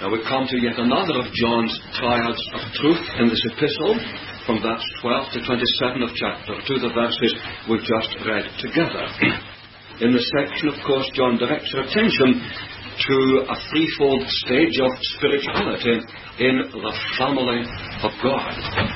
Now we come to yet another of John's triads of truth in this epistle, from verse 12 to 27 of chapter 2, the verses we've just read together. In this section, of course, John directs our attention to a threefold stage of spirituality in the family of God.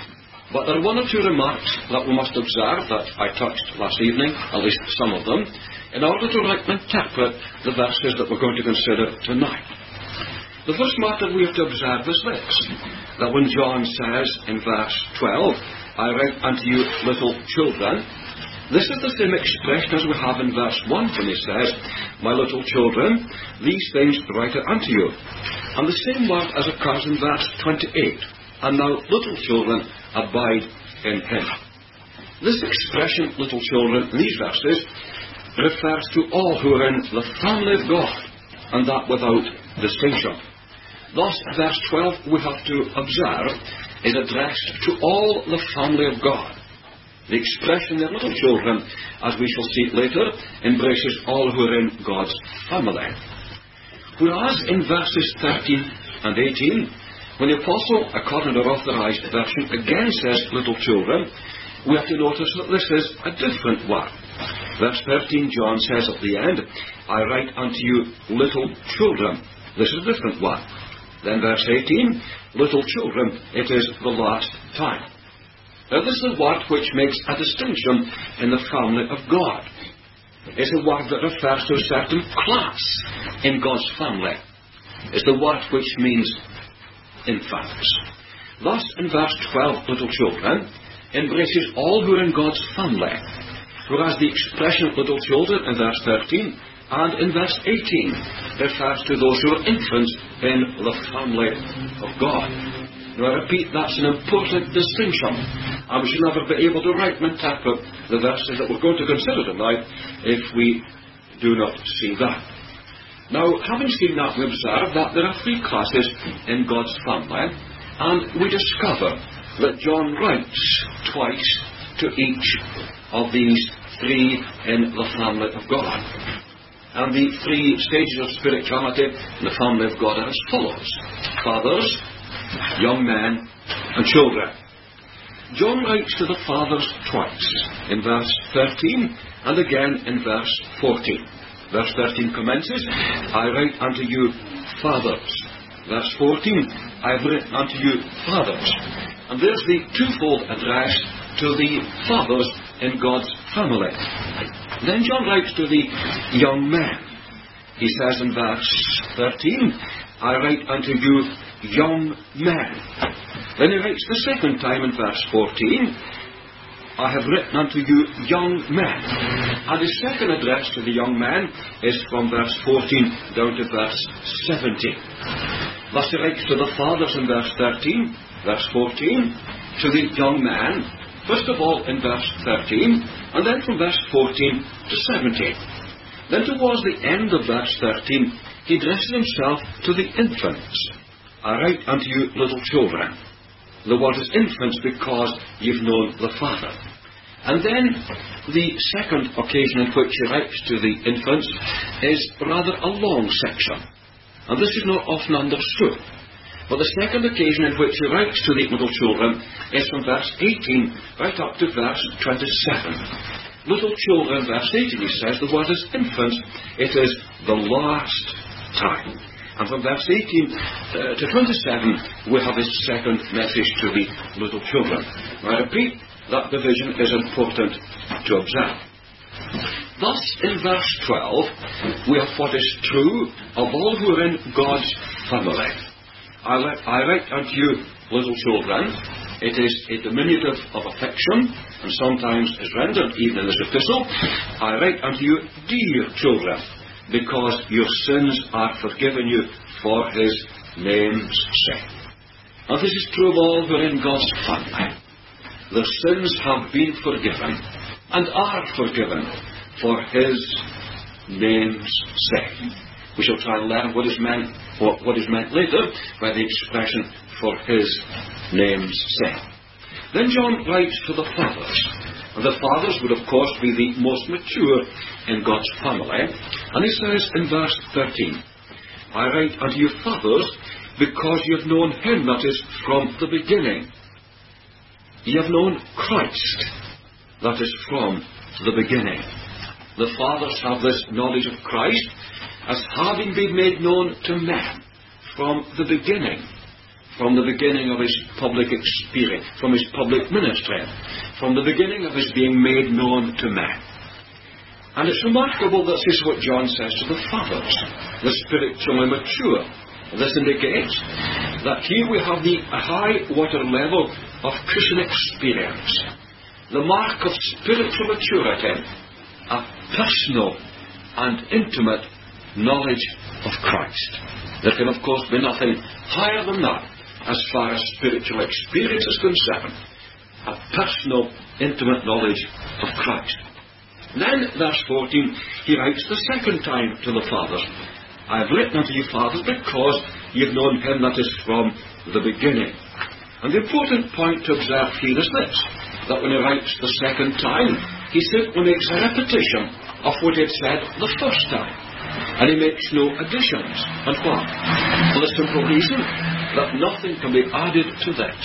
But there are one or two remarks that we must observe that I touched last evening, at least some of them, in order to rightly interpret the verses that we're going to consider tonight. The first matter we have to observe is this, that when John says in verse 12, I write unto you little children, this is the same expression as we have in verse 1 when he says, my little children, these things write I unto you. And the same word as occurs in verse 28, and now little children abide in him. This expression, little children, in these verses, refers to all who are in the family of God, and that without distinction. Thus, verse 12, we have to observe, is addressed to all the family of God. The expression, their little children, as we shall see later, embraces all who are in God's family. Whereas in verses 13 and 18, when the Apostle, according to our Authorized Version, again says little children, we have to notice that this is a different word. Verse 13, John says at the end, I write unto you little children. This is a different word. Then verse 18, little children, it is the last time. Now this is a word which makes a distinction in the family of God. It's a word that refers to a certain class in God's family. It's the word which means infants. Thus, in verse 12, little children, embraces all who are in God's family. Whereas the expression little children in verse 13 and in verse 18 refers to those who are infants in the family of God. Now I repeat, that's an important distinction, and we should never be able to rightly interpret the verses that we're going to consider tonight if we do not see that. Now, having seen that, we observe that there are three classes in God's family, and we discover that John writes twice to each of these three in the family of God. And the three stages of spirituality in the family of God are as follows: fathers, young men, and children. John writes to the fathers twice, in verse 13 and again in verse 14. Verse 13 commences, I write unto you fathers. Verse 14, I have written unto you fathers. And there's the twofold address to the fathers in God's family. Then John writes to the young men. He says in verse 13, I write unto you young men. Then he writes the second time in verse 14, I have written unto you young men. And his second address to the young men is from verse 14 down to verse 17. Thus he writes to the fathers in verse 13, verse 14, to the young men, first of all in verse 13, and then from verse 14 to 17. Then towards the end of verse 13, he addresses himself to the infants. I write unto you little children. The word is infants because you've known the Father. And then the second occasion in which he writes to the infants is rather a long section. And this is not often understood. But the second occasion in which he writes to the little children is from verse 18 right up to verse 27. Little children, verse 18, he says, the word is infants. It is the last time. And from verse 18 to 27, we have his second message to the little children. I repeat, that division is important to observe. Thus, in verse 12, we have what is true of all who are in God's family. I write unto you, little children. It is a diminutive of affection, and sometimes is rendered even in this epistle. I write unto you, dear children, because your sins are forgiven you for his name's sake. And this is true of all who are in God's family. Their sins have been forgiven, and are forgiven for his name's sake. We shall try and learn what is meant later by the expression for his name's sake. Then John writes to the fathers. And the fathers would of course be the most mature in God's family. And he says in verse 13, I write unto you fathers, because you have known him that is from the beginning. You have known Christ that is from the beginning. The fathers have this knowledge of Christ as having been made known to men from the beginning of his public experience, from his public ministry, from the beginning of his being made known to men. And it's remarkable that this is what John says to the fathers, the spiritually mature. This indicates that here we have the high water level of Christian experience, the mark of spiritual maturity, a personal and intimate knowledge of Christ. There can, of course, be nothing higher than that as far as spiritual experience is concerned. A personal, intimate knowledge of Christ. Then, verse 14, he writes the second time to the fathers, I have written unto you, fathers, because ye have known him that is from the beginning. And the important point to observe here is this, that when he writes the second time, he simply makes a repetition of what he had said the first time. And he makes no additions. And why? For the simple reason that nothing can be added to this.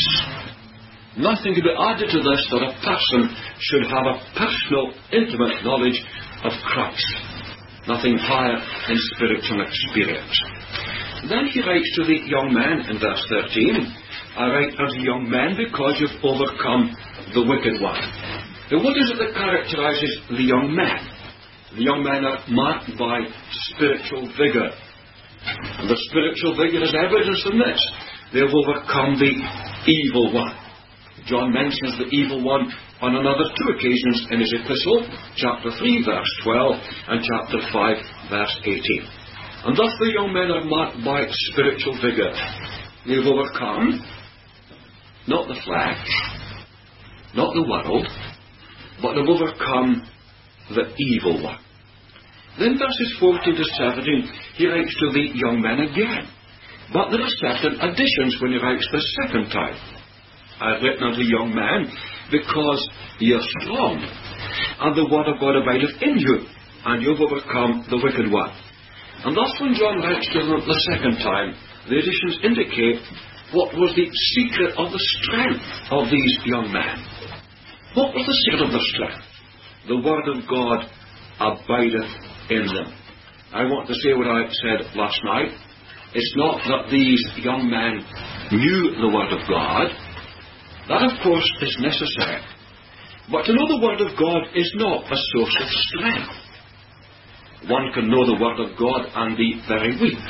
Nothing can be added to this that a person should have a personal, intimate knowledge of Christ. Nothing higher in spiritual experience. Then he writes to the young men in verse 13, I write unto young men because you've overcome the wicked one. Now what is it that characterizes the young men? The young men are marked by spiritual vigour. And the spiritual vigour is evidence in this. They have overcome the evil one. John mentions the evil one on another two occasions in his epistle, chapter 3, verse 12, and chapter 5, verse 18. And thus the young men are marked by spiritual vigour. They have overcome not the flesh, not the world, but have overcome the evil one. Then verses 14 to 17, he writes to the young men again. But there are certain additions when he writes the second time. I have written unto young men, because ye are strong, and the word of God abideth in you, and you have overcome the wicked one. And thus when John writes to them the second time, the additions indicate what was the secret of the strength of these young men. What was the secret of their strength? The word of God abideth in them. I want to say what I said last night. It's not that these young men knew the word of God. That, of course, is necessary. But to know the word of God is not a source of strength. One can know the word of God and be very weak.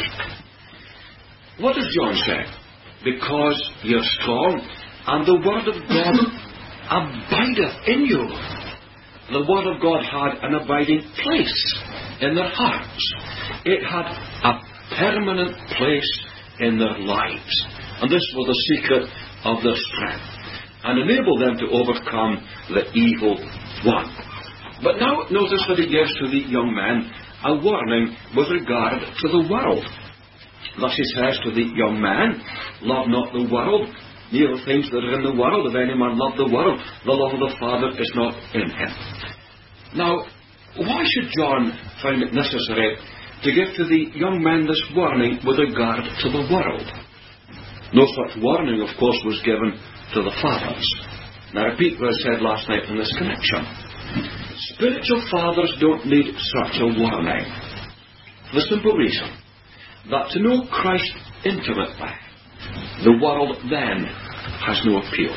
What does John say? Because ye are strong, and the word of God abideth in you. The word of God had an abiding place in their hearts. It had a permanent place in their lives. And this was the secret of their strength, and enabled them to overcome the evil one. But now notice that he gives to the young men a warning with regard to the world. Thus he says to the young man, love not the world, neither the things that are in the world. If any man love the world, the love of the Father is not in him. Now, why should John find it necessary to give to the young men this warning with regard to the world? No such warning, of course, was given to the fathers. Now, I repeat what I said last night in this connection. Spiritual fathers don't need such a warning. For the simple reason that to know Christ intimately, the world then has no appeal.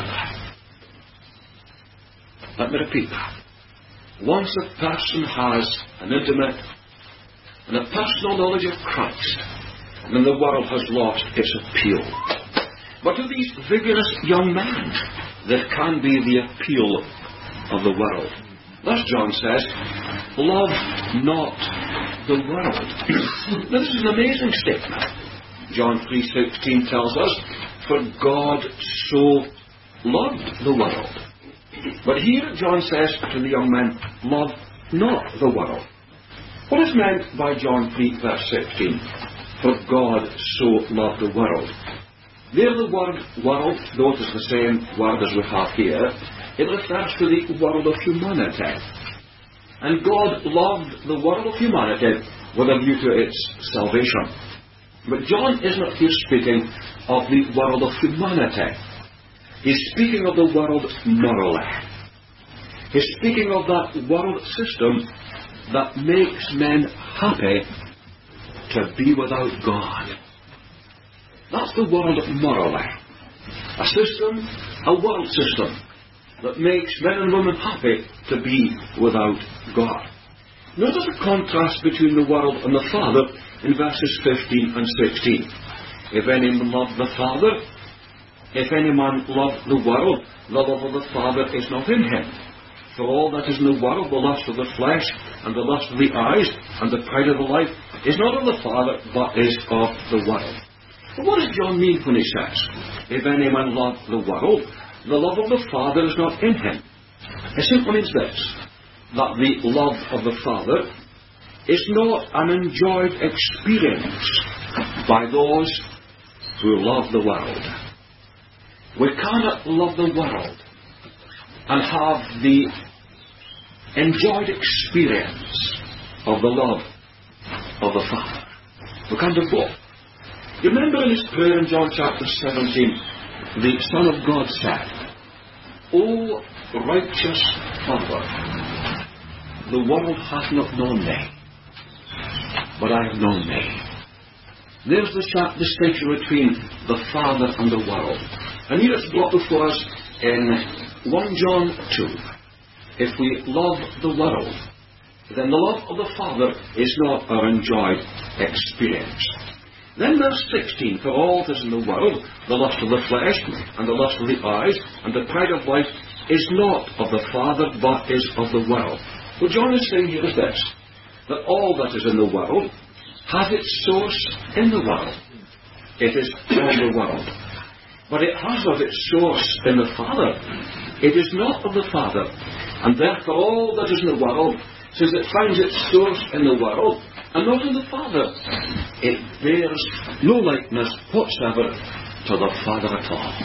Let me repeat that. Once a person has an intimate and a personal knowledge of Christ, then the world has lost its appeal. But to these vigorous young men, there can be the appeal of the world. Thus John says, love not the world. Now, this is an amazing statement. John 3:16 tells us, for God so loved the world. But here John says to the young men, love not the world. What is meant by John 3 verse 16? For God so loved the world. There the word world, notice the same word as we have here, it refers to the world of humanity. And God loved the world of humanity with a view to its salvation. But John is not here speaking of the world of humanity. He's speaking of the world morally. He's speaking of that world system that makes men happy to be without God. That's the world morally. A system, a world system, that makes men and women happy to be without God. Notice the contrast between the world and the Father in verses 15 and 16. If any man love the Father, if any man love the world, the love of the Father is not in him. For all that is in the world, the lust of the flesh, and the lust of the eyes, and the pride of the life, is not of the Father, but is of the world. But what does John mean when he says, if any man love the world, the love of the Father is not in him? It simply means this, that the love of the Father is not an enjoyed experience by those who love the world. We cannot love the world and have the enjoyed experience of the love of the Father. We can't do both. You remember in his prayer in John chapter 17, the Son of God said, O righteous Father, the world hath not known thee, but I have known thee. There's the sharp distinction between the Father and the world. And here it's brought before us in 1 John 2. If we love the world, then the love of the Father is not our enjoyed experience. Then verse 16, for all that is in the world, the lust of the flesh, and the lust of the eyes, and the pride of life, is not of the Father, but is of the world. What John is saying here is this, that all that is in the world has its source in the world. It is from the world. But it has of its source in the Father. It is not of the Father. And therefore all that is in the world, since it finds its source in the world, and not in the Father, it bears no likeness whatsoever to the Father at all.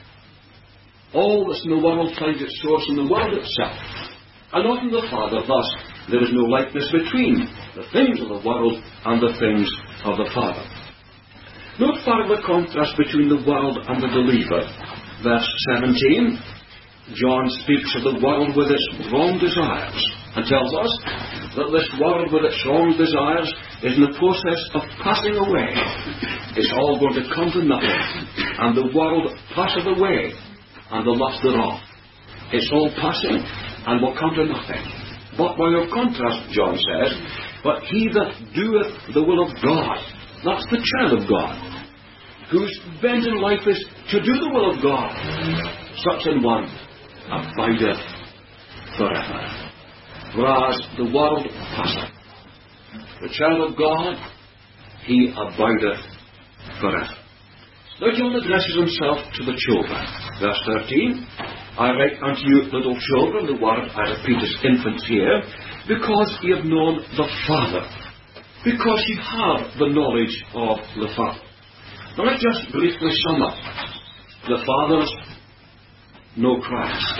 All that's in the world finds its source in the world itself, and not in the Father. Thus, there is no likeness between the things of the world and the things of the Father. Note further the contrast between the world and the believer. Verse 17, John speaks of the world with its wrong desires, and tells us that this world with its wrong desires is in the process of passing away. It's all going to come to nothing, and the world passeth away, and the lust thereof. It's all passing, and will come to nothing. But by your contrast, John says, but he that doeth the will of God, that's the child of God, whose bent in life is to do the will of God, such an one abideth forever. Whereas the world passeth, the child of God, he abideth forever. Now John addresses himself to the children. Verse 13, I write unto you, little children, the word I repeat is infants here, because ye have known the Father, because ye have the knowledge of the Father. Now let's just briefly sum up. The fathers know Christ.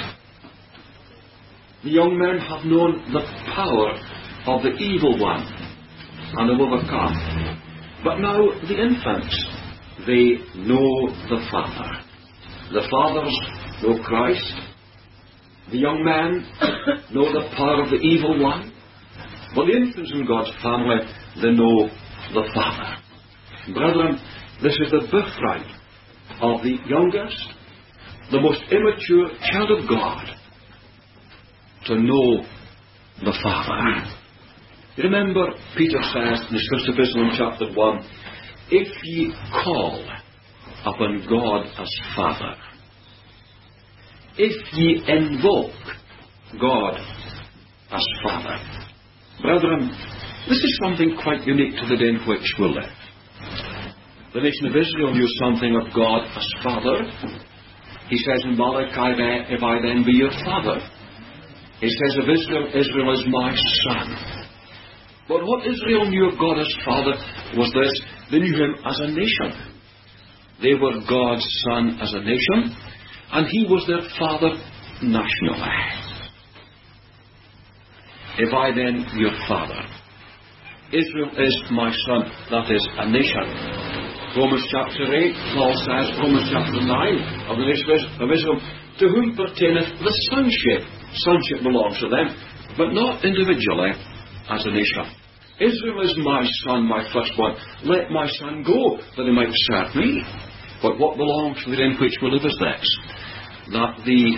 The young men have known the power of the evil one and have overcome. But now the infants, they know the Father. The fathers know Christ. The young men know the power of the evil one. But the infants in God's family, they know the Father. Brethren, this is the birthright of the youngest, the most immature child of God, to know the Father. You remember, Peter says in his first epistle in chapter 1, if ye call upon God as Father, if ye invoke God as Father. Brethren, this is something quite unique to the day in which we live. The nation of Israel knew something of God as Father. He says in Malachi, if I then be your Father. He says of Israel, Israel is my son. But what Israel knew of God as Father was this, they knew him as a nation. They were God's son as a nation, and he was their Father nationally. If I then be your Father, Israel is my son, that is a nation. Romans chapter 8, Paul says, Romans chapter 9, of the nation of Israel, to whom pertaineth the sonship. Sonship belongs to them, but not individually as a nation. Israel is my son, my firstborn. Let my son go, that he might serve me. But what belongs within which we live is this, that the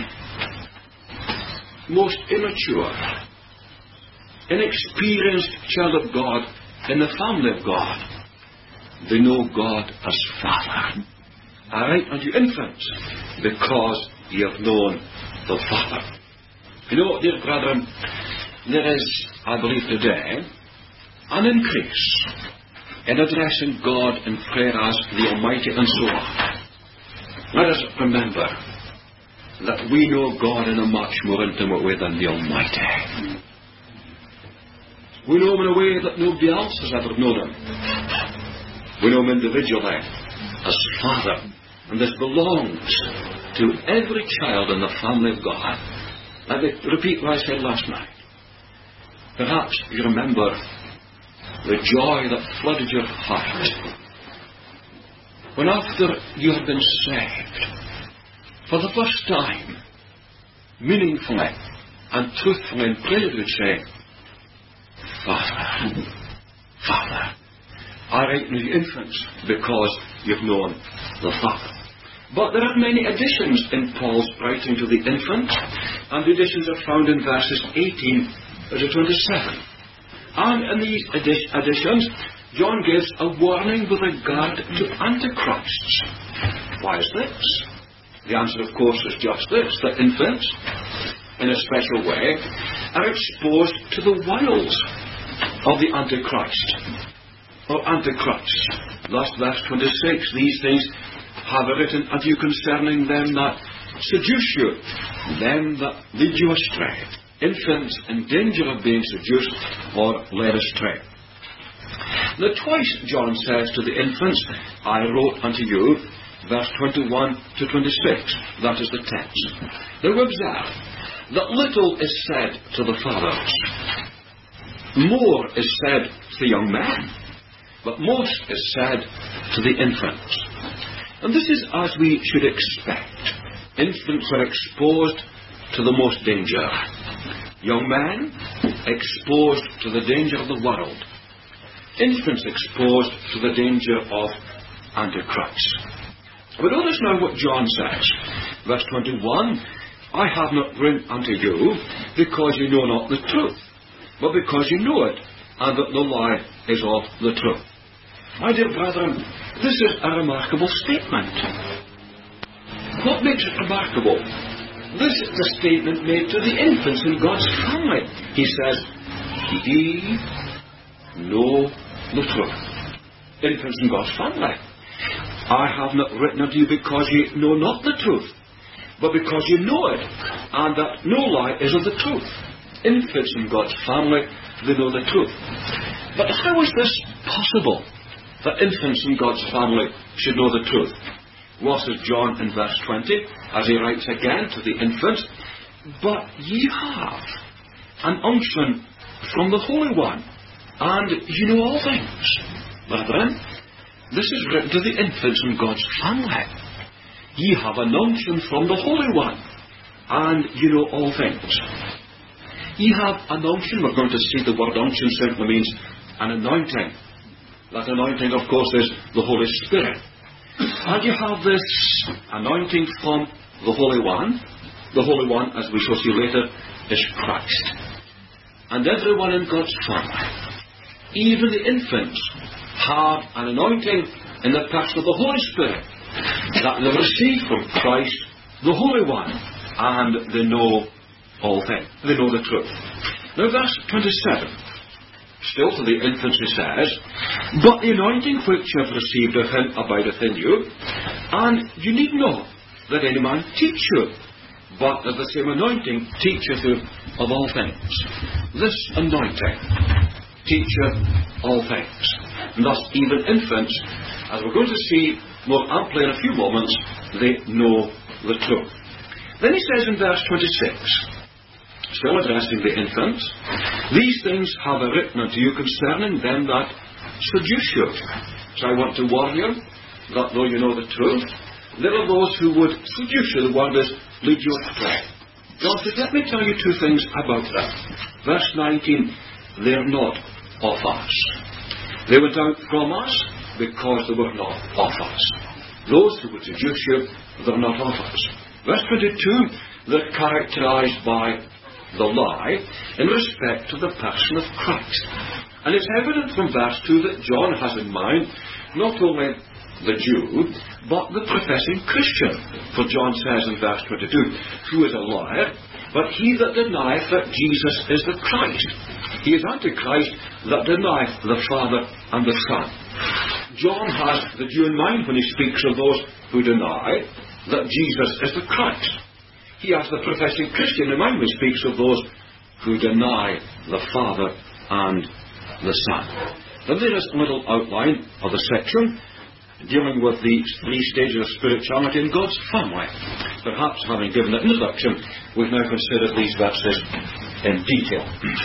most immature, inexperienced child of God in the family of God, they know God as Father. I write unto you infants, because ye have known the Father. You know, dear brethren, there is, I believe today, an increase in addressing God in prayer as the Almighty and so on. Let us remember that we know God in a much more intimate way than the Almighty. We know Him in a way that nobody else has ever known Him. We know Him individually as Father, and this belongs to every child in the family of God. Let me repeat what I said last night. Perhaps you remember the joy that flooded your heart when, after you had been saved, for the first time, meaningfully and truthfully in prayer, you would say, Father, Father. I write to you infants, because you've known the Father. But there are many additions in Paul's writing to the infant, and the additions are found in verses 18 to 27. And in these additions, John gives a warning with regard to antichrists. Why is this? The answer, of course, is just this, that infants, in a special way, are exposed to the wiles of the Antichrist, or Antichrist. Thus, verse 26, these things have I written unto you concerning them that seduce you, them that lead you astray. Infants in danger of being seduced or led astray. Now, twice John says to the infants, I wrote unto you, verse 21 to 26. That is the text. Now, observe that little is said to the fathers. More is said to the young men, but most is said to the infants. And this is as we should expect. Infants are exposed to the most danger. Young men exposed to the danger of the world. Infants exposed to the danger of Antichrist. But notice now what John says. Verse 21, I have not written unto you because you know not the truth, but because you know it, and that the lie is of the truth. My dear brethren, this is a remarkable statement. What makes it remarkable? This is a statement made to the infants in God's family. He says, ye know the truth. Infants in God's family. I have not written unto you because ye know not the truth, but because you know it, and that no lie is of the truth. Infants in God's family, they know the truth. But how is this possible, that infants in God's family should know the truth? Well, says John in verse 20, as he writes again to the infants, but ye have an unction from the Holy One, and you know all things. Brethren, this is written to the infants in God's family. Ye have an unction from the Holy One, and you know all things. Ye have an unction. We're going to see the word unction simply means an anointing. That anointing, of course, is the Holy Spirit. And you have this anointing from the Holy One. The Holy One, as we shall see later, is Christ. And everyone in God's family, even the infants, have an anointing in the person of the Holy Spirit that they receive from Christ, the Holy One, and they know all things. They know the truth. Now, verse 27. Still to the infants he says, but the anointing which you have received of him abideth in you, and you need not that any man teach you, but that the same anointing teacheth you of all things. This anointing teacheth all things. And thus even infants, as we're going to see more amply in a few moments, they know the truth. Then he says in verse 26, still addressing the infants, these things have I written unto you concerning them that seduce you. So I want to warn you that though you know the truth, there are those who would seduce you. The word is lead you astray. John said, let me tell you two things about that. Verse 19, they're not of us. They went out from us because they were not of us. Those who would seduce you, they're not of us. Verse 22, they're characterized by the lie in respect to the person of Christ. And it's evident from verse 2 that John has in mind not only the Jew, but the professing Christian. For John says in verse 22, who is a liar, but he that denieth that Jesus is the Christ. He is Antichrist that denieth the Father and the Son. John has the Jew in mind when he speaks of those who deny that Jesus is the Christ. He has the professing Christian in mind when he speaks of those who deny the Father and the Son. Then there is a little outline of the section dealing with the three stages of spirituality in God's family. Perhaps, having given an introduction, we've now considered these verses in detail.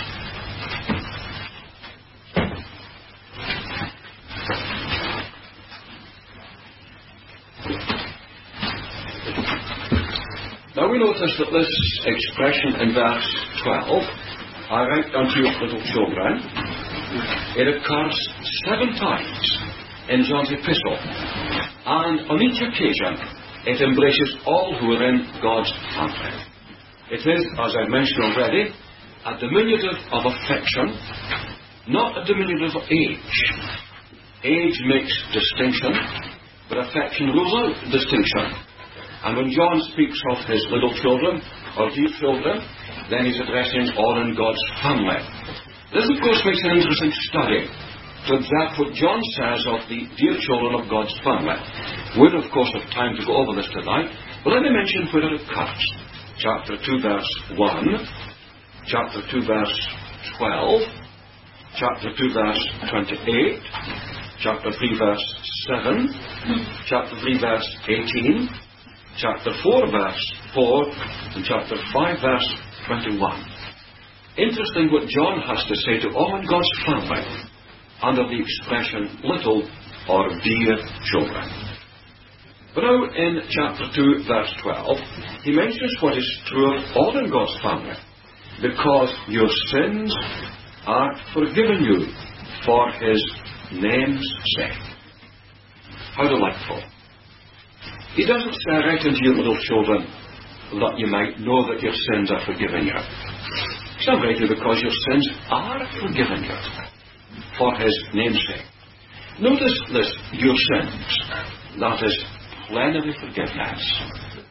Now we notice that this expression in verse 12, I write unto you little children, it occurs 7 times in John's epistle, and on each occasion it embraces all who are in God's family. It is, as I mentioned already, a diminutive of affection, not a diminutive of age. Age makes distinction, but affection rules out distinction. And when John speaks of his little children, or dear children, then he's addressing all in God's family. This, of course, makes an interesting study to observe what John says of the dear children of God's family. We'll, of course, have time to go over this tonight, but let me mention where it occurs. Chapter 2, verse 1, chapter 2, verse 12, chapter 2, verse 28, chapter 3, verse 7, chapter 3, verse 18, chapter 4, verse 4, and chapter 5, verse 21. Interesting what John has to say to all in God's family under the expression little or dear children. But now in chapter 2, verse 12, he mentions what is true of all in God's family. Because your sins are forgiven you for his name's sake. How delightful. He doesn't say right into your little children that you might know that your sins are forgiven you. Some write because your sins are forgiven you for his name's sake. Notice this, your sins. That is plenary forgiveness.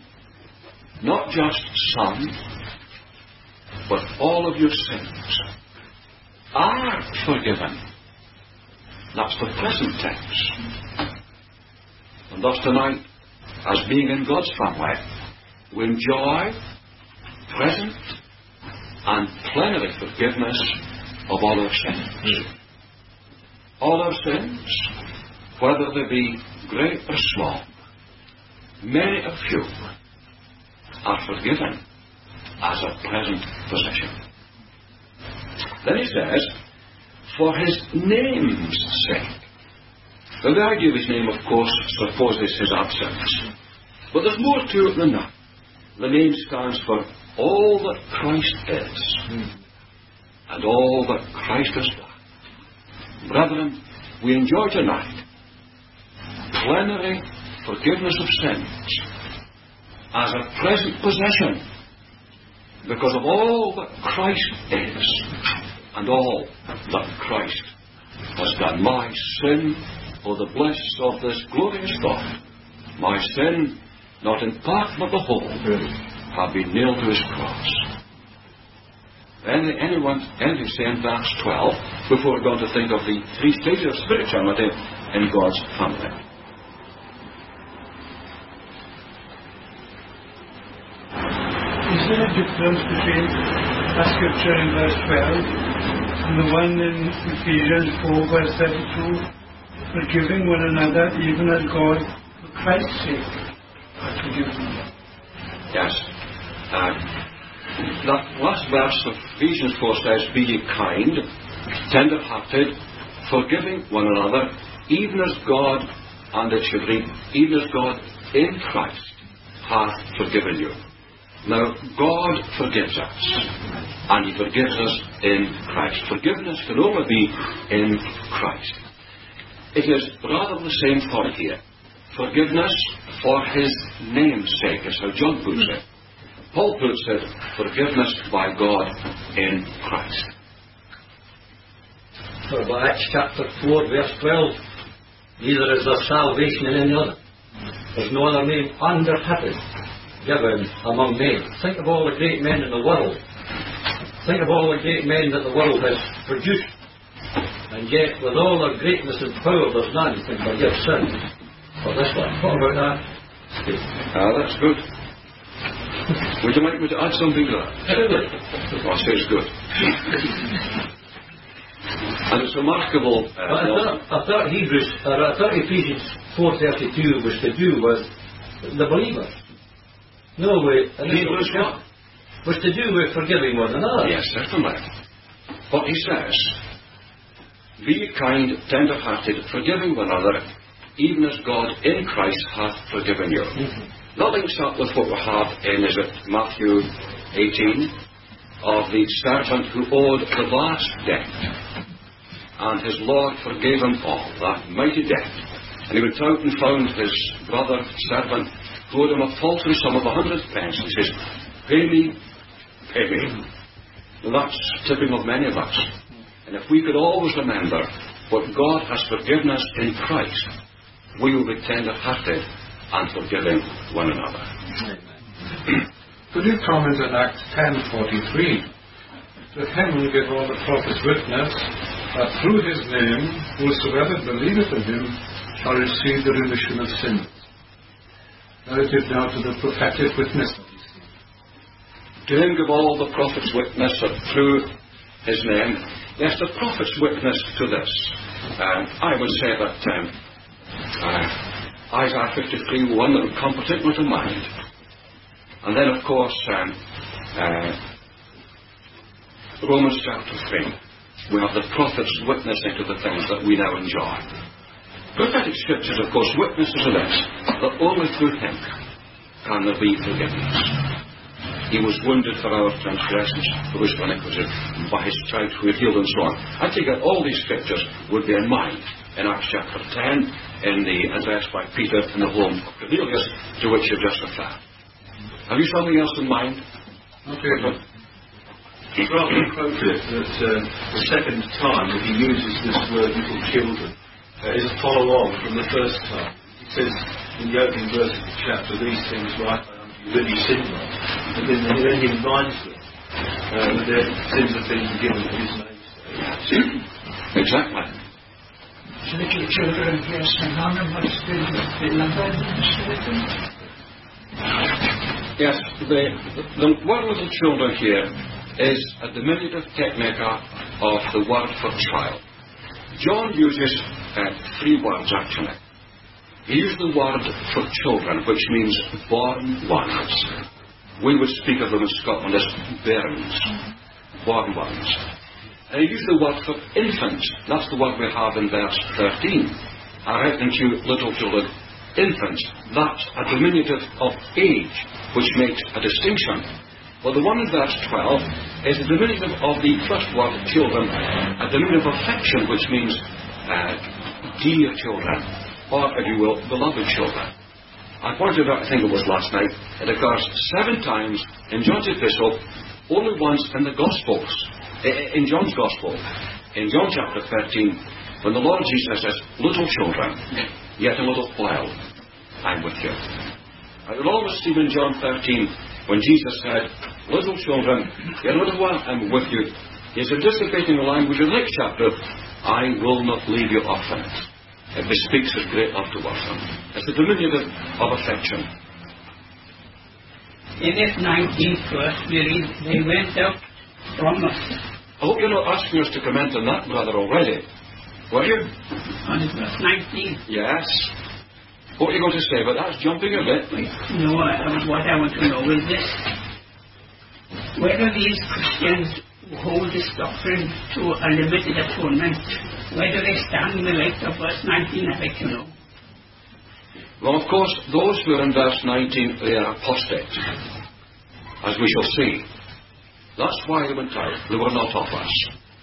Not just some, but all of your sins are forgiven. That's the present tense. And thus tonight, as being in God's family, we enjoy present and plenary forgiveness of all our sins. All our sins, whether they be great or small, many or few, are forgiven as a present possession. Then he says, for his name's sake. Now the idea of his name, of course, supposes his absence. But there's more to it than that. The name stands for all that Christ is and all that Christ has done. Brethren, we enjoy tonight plenary forgiveness of sins as a present possession because of all that Christ is and all that Christ has done. My sin, oh the bliss of this glorious thought, my sin, not in part but the whole, have been nailed to his cross. Anyone say in verse 12, before we're going to think of the 3 stages of spirituality in God's family. Is there a difference between a scripture in verse 12 and the one in Ephesians 4 verse 32, forgiving one another even as God, for Christ's sake, has forgiven you? Yes. That last verse of Ephesians 4 says, be ye kind, tender-hearted, forgiving one another, even as God and it should read, even as God in Christ hath forgiven you. Now, God forgives us, and He forgives us in Christ. Forgiveness can only be in Christ. It is rather the same thought here. Forgiveness for His name's sake, is how John puts it. Paul puts it, forgiveness by God in Christ. For by Acts chapter 4, verse 12, neither is there salvation in any other. There's no other name under heaven given among men. Think of all the great men in the world. Think of all the great men that the world has produced. And yet, with all their greatness and power, there's none who can forgive sins. But this one, what about that? That's good. Would you like me to add something to that? I say it's good. And it's remarkable. I thought Ephesians 4:32 was to do with the believers. No way. Believers what? Was to do with forgiving one another. Yes, certainly. What he says, be ye kind, tender-hearted, forgiving one another, even as God in Christ hath forgiven you. That links up with what we have in, is it Matthew 18, of the servant who owed the last debt, and his Lord forgave him all, that mighty debt. And he went out and found his brother servant who owed him a paltry sum of 100 pence. He says, pay me, pay me. Well, that's typical of many of us. And if we could always remember what God has forgiven us in Christ, we will be tender-hearted and forgiving one another. Could you comment on Acts 10:43? To him will give all the prophets witness that through his name whosoever believeth in him shall receive the remission of sins. Relative now to the prophetic witness. To him give all the prophets witness that through his name. Yes, the prophets witness to this. I would say that Isaiah 53, one that would come particularly to mind. And then, of course, Romans chapter 3. We have the prophets witnessing to the things that we now enjoy. Prophetic scriptures, of course, witnesses to this, that only through him can there be forgiveness. He was wounded for our transgressions, for his iniquity, by his stripes we are healed, and so on. I think that all these scriptures would be in mind in Acts chapter 10, in the address by Peter in the home of Cornelius, to which you just referred. Have you something else in mind? Okay. It's rather quoted that the second time that he uses this word little children is a follow-on from the first time. He says in the opening verse of the chapter, these things write I unto you that ye sin not. And then he reminds them that their sins have been forgiven for his name's sake. Exactly. So little children here synonymous with beloved and children? Yes, the word little children here is a diminutive technica of the word for child. John uses 3 words actually. He used the word for children, which means born ones. We would speak of them in Scotland as bairns, born ones. And he used the word for infants. That's the word we have in verse 13. I write unto you, little children, infants. That's a diminutive of age, which makes a distinction. Well, the one in verse 12 is a diminutive of the first word, children, a diminutive affection, which means dear children, or, if you will, beloved children. I pointed out, I think it was last night, it occurs 7 times in John's epistle, only once in the Gospels. In John's Gospel, in John chapter 13, when the Lord Jesus says, little children, yet a little while, I'm with you. I will always see in John 13, when Jesus said, little children, yet a little while I'm with you, he's anticipating the language in the next chapter, I will not leave you orphans. It bespeaks his great love towards them. It's a diminutive of affection. In this 19th verse, we read, they went out from us. I hope you're not asking us to comment on that, brother, already. Were you? On verse 19. Yes. What are you going to say? But that's jumping a bit. No, what I want to know is this. Whether these Christians who hold this doctrine to a limited atonement, whether they stand in the light of verse 19, I'd like to know. Well, of course, those who are in verse 19, they are apostates, as we shall see. That's why they went out. They were not of us.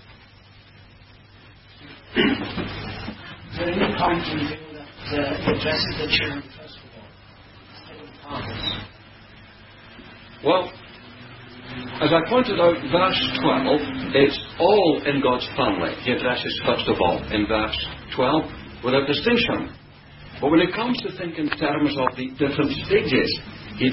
Is there any point in view that he addresses the children first of all? Well, as I pointed out, verse 12, it's all in God's family. He addresses first of all in verse 12 without distinction. But when it comes to think in terms of the different stages, he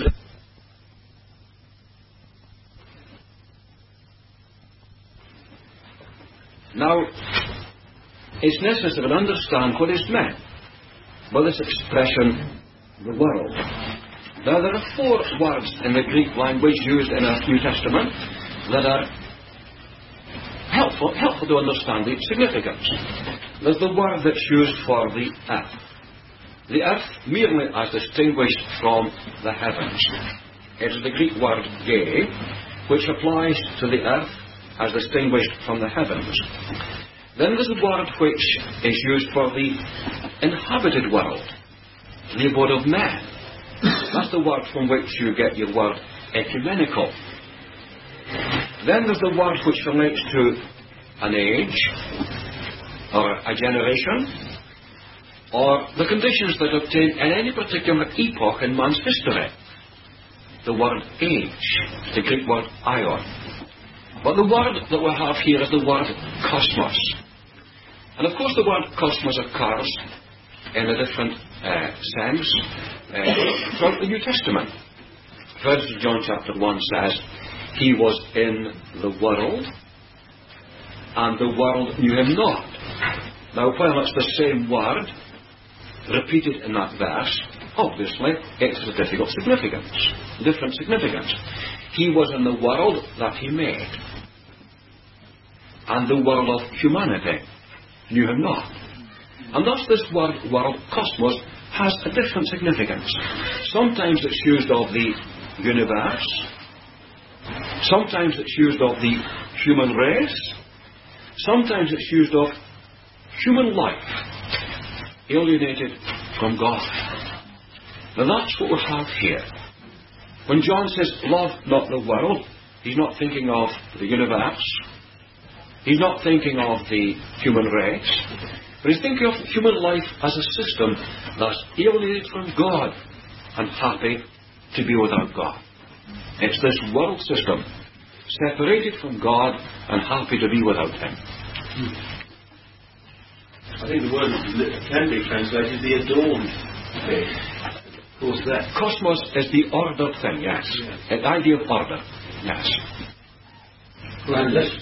now, it's necessary to understand what is meant by this expression, the world. Now, there are 4 words in the Greek language used in our New Testament that are helpful to understand the significance. There's the word that's used for the earth. The earth merely as distinguished from the heavens. It is the Greek word ge, which applies to the earth as distinguished from the heavens. Then there's a word which is used for the inhabited world, the abode of man. That's the word from which you get your word ecumenical. Then there's the word which relates to an age, or a generation, or the conditions that obtain in any particular epoch in man's history. The word age, the Greek word aion. But the word that we have here is the word cosmos. And of course the word cosmos occurs in a different sense throughout the New Testament. 1 John chapter 1 says, He was in the world, and the world knew Him not. Now, while it's the same word repeated in that verse, obviously it has a different significance. He was in the world that He made, and the world of humanity knew Him not. And thus this word world, cosmos, has a different significance. Sometimes it's used of the universe, sometimes it's used of the human race, sometimes it's used of human life, alienated from God. Now that's what we have here. When John says, love not the world, he's not thinking of the universe, he's not thinking of the human race, but he's thinking of human life as a system that's alienated from God and happy to be without God. It's this world system, separated from God and happy to be without Him. I think the word can be translated the adorned thing. Of course, that cosmos is the ordered thing, yes. Yeah. The idea of order, yes. And this,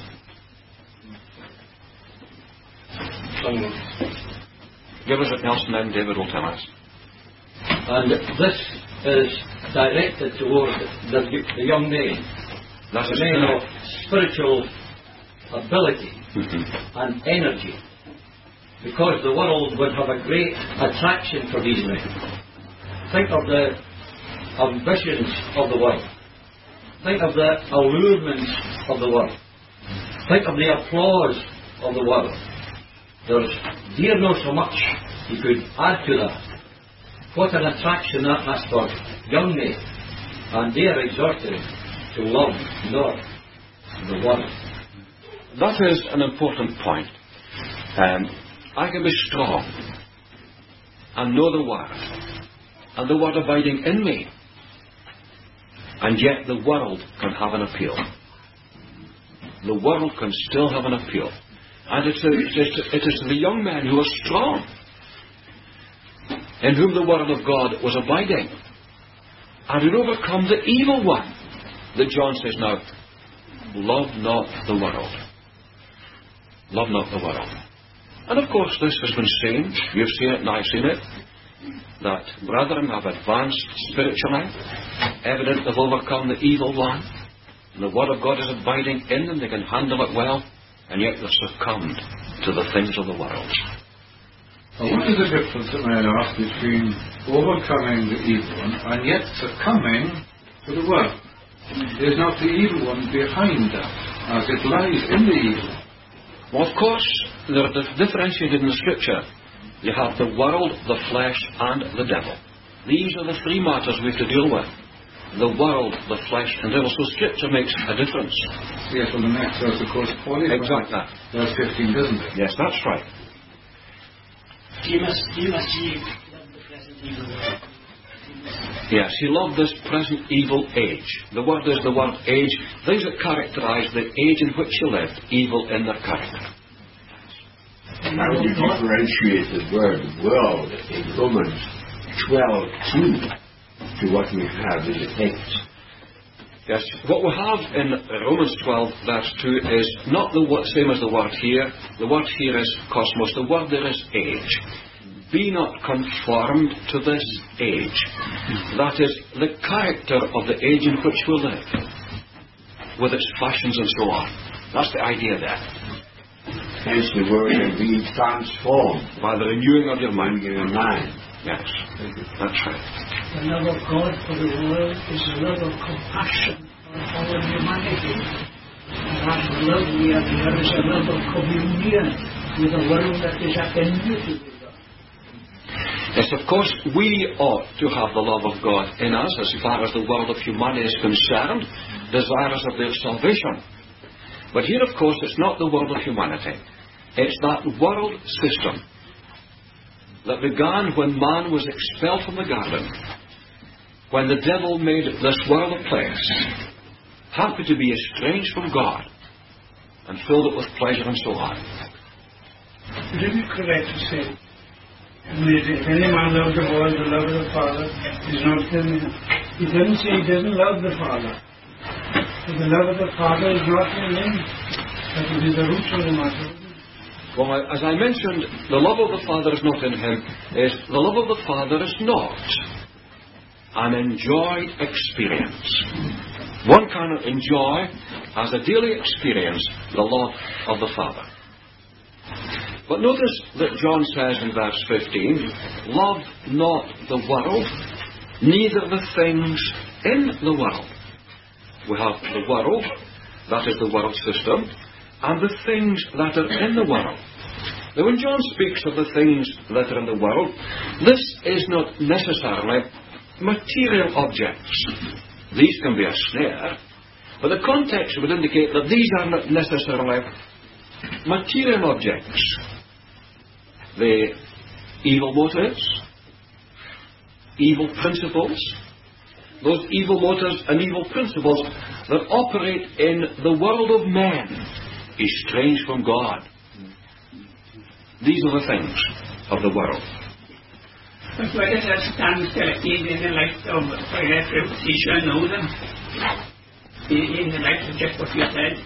Give us a else and then David will tell us. and this is directed towards the young man, That's the man of spiritual ability and energy, because the world would have a great attraction for these men. Think of the ambitions of the world. Think of the allurements of the world. Think of the applause of the world. There's dear know so much you could add to that. What an attraction that has for young men. And they are exhorted to love not the world. That is an important point. I can be strong and know the Word, and the Word abiding in me, and yet the world can have an appeal. The world can still have an appeal. And it is to the young men who are strong, in whom the Word of God was abiding, and who overcome the evil one, that John says now, love not the world. Love not the world. And of course this has been seen, you've seen it and I've seen it, that brethren have advanced spiritually, evident they've overcome the evil one, and the Word of God is abiding in them, they can handle it well, and yet they've succumbed to the things of the world. Now, what is the difference, may I ask, between overcoming the evil one and yet succumbing to the world? Is not the evil one behind that, as it lies in the evil one? Well, of course, they're differentiated in the Scripture. You have the world, the flesh, and the devil. These are the three matters we have to deal with. The world, the flesh, and devil. So Scripture makes a difference. Yes, well, the next verse, of course, qualifies Exactly. verse 15, doesn't it? Yes, that's right. You must love the present evil world. Yes, he loved this present evil age. The word is the word age. Things that characterize the age in which you lived, evil in their character. How do you differentiate the word world in Romans 12:2 to what we have in the text? Yes, what we have in Romans 12 verse 2 is not the same as the word here. The word here is cosmos. The word there is age. Be not conformed to this age. That is the character of the age in which we live, with its fashions and so on. That's the idea there. Hence the word of being transformed By the renewing of your in mind. your mind. Yes, that's right. The love of God for the world is a love of compassion for all humanity. And that love we have here is a love of communion with a world that is at enmity with us. Yes, of course, we ought to have the love of God in us as far as the world of humanity is concerned, desirous of their salvation. But here, of course, it's not the world of humanity. It's that world system that began when man was expelled from the garden, when the devil made this world a place, happy to be estranged from God, and filled it with pleasure and so on. Would it be correct to say, if any man loves the world, the love of the Father is not in him? He didn't say he doesn't love the Father. But the love of the Father is not in him. That would be the root of the matter. Well, as I mentioned, the love of the Father is not in him. The love of the Father is not an enjoyed experience. One cannot enjoy as a daily experience the love of the Father. But notice that John says in verse 15, love not the world, neither the things in the world. We have the world, that is the world system, and the things that are in the world. Now when John speaks of the things that are in the world, this is not necessarily material objects. These can be a snare, but the context would indicate that these are not necessarily material objects. The evil motives, evil principles, those evil motives and evil principles that operate in the world of men, estranged from God. These are the things of the world. But where does that stand in the light of fruits? You shall know them. In the light of just what you said.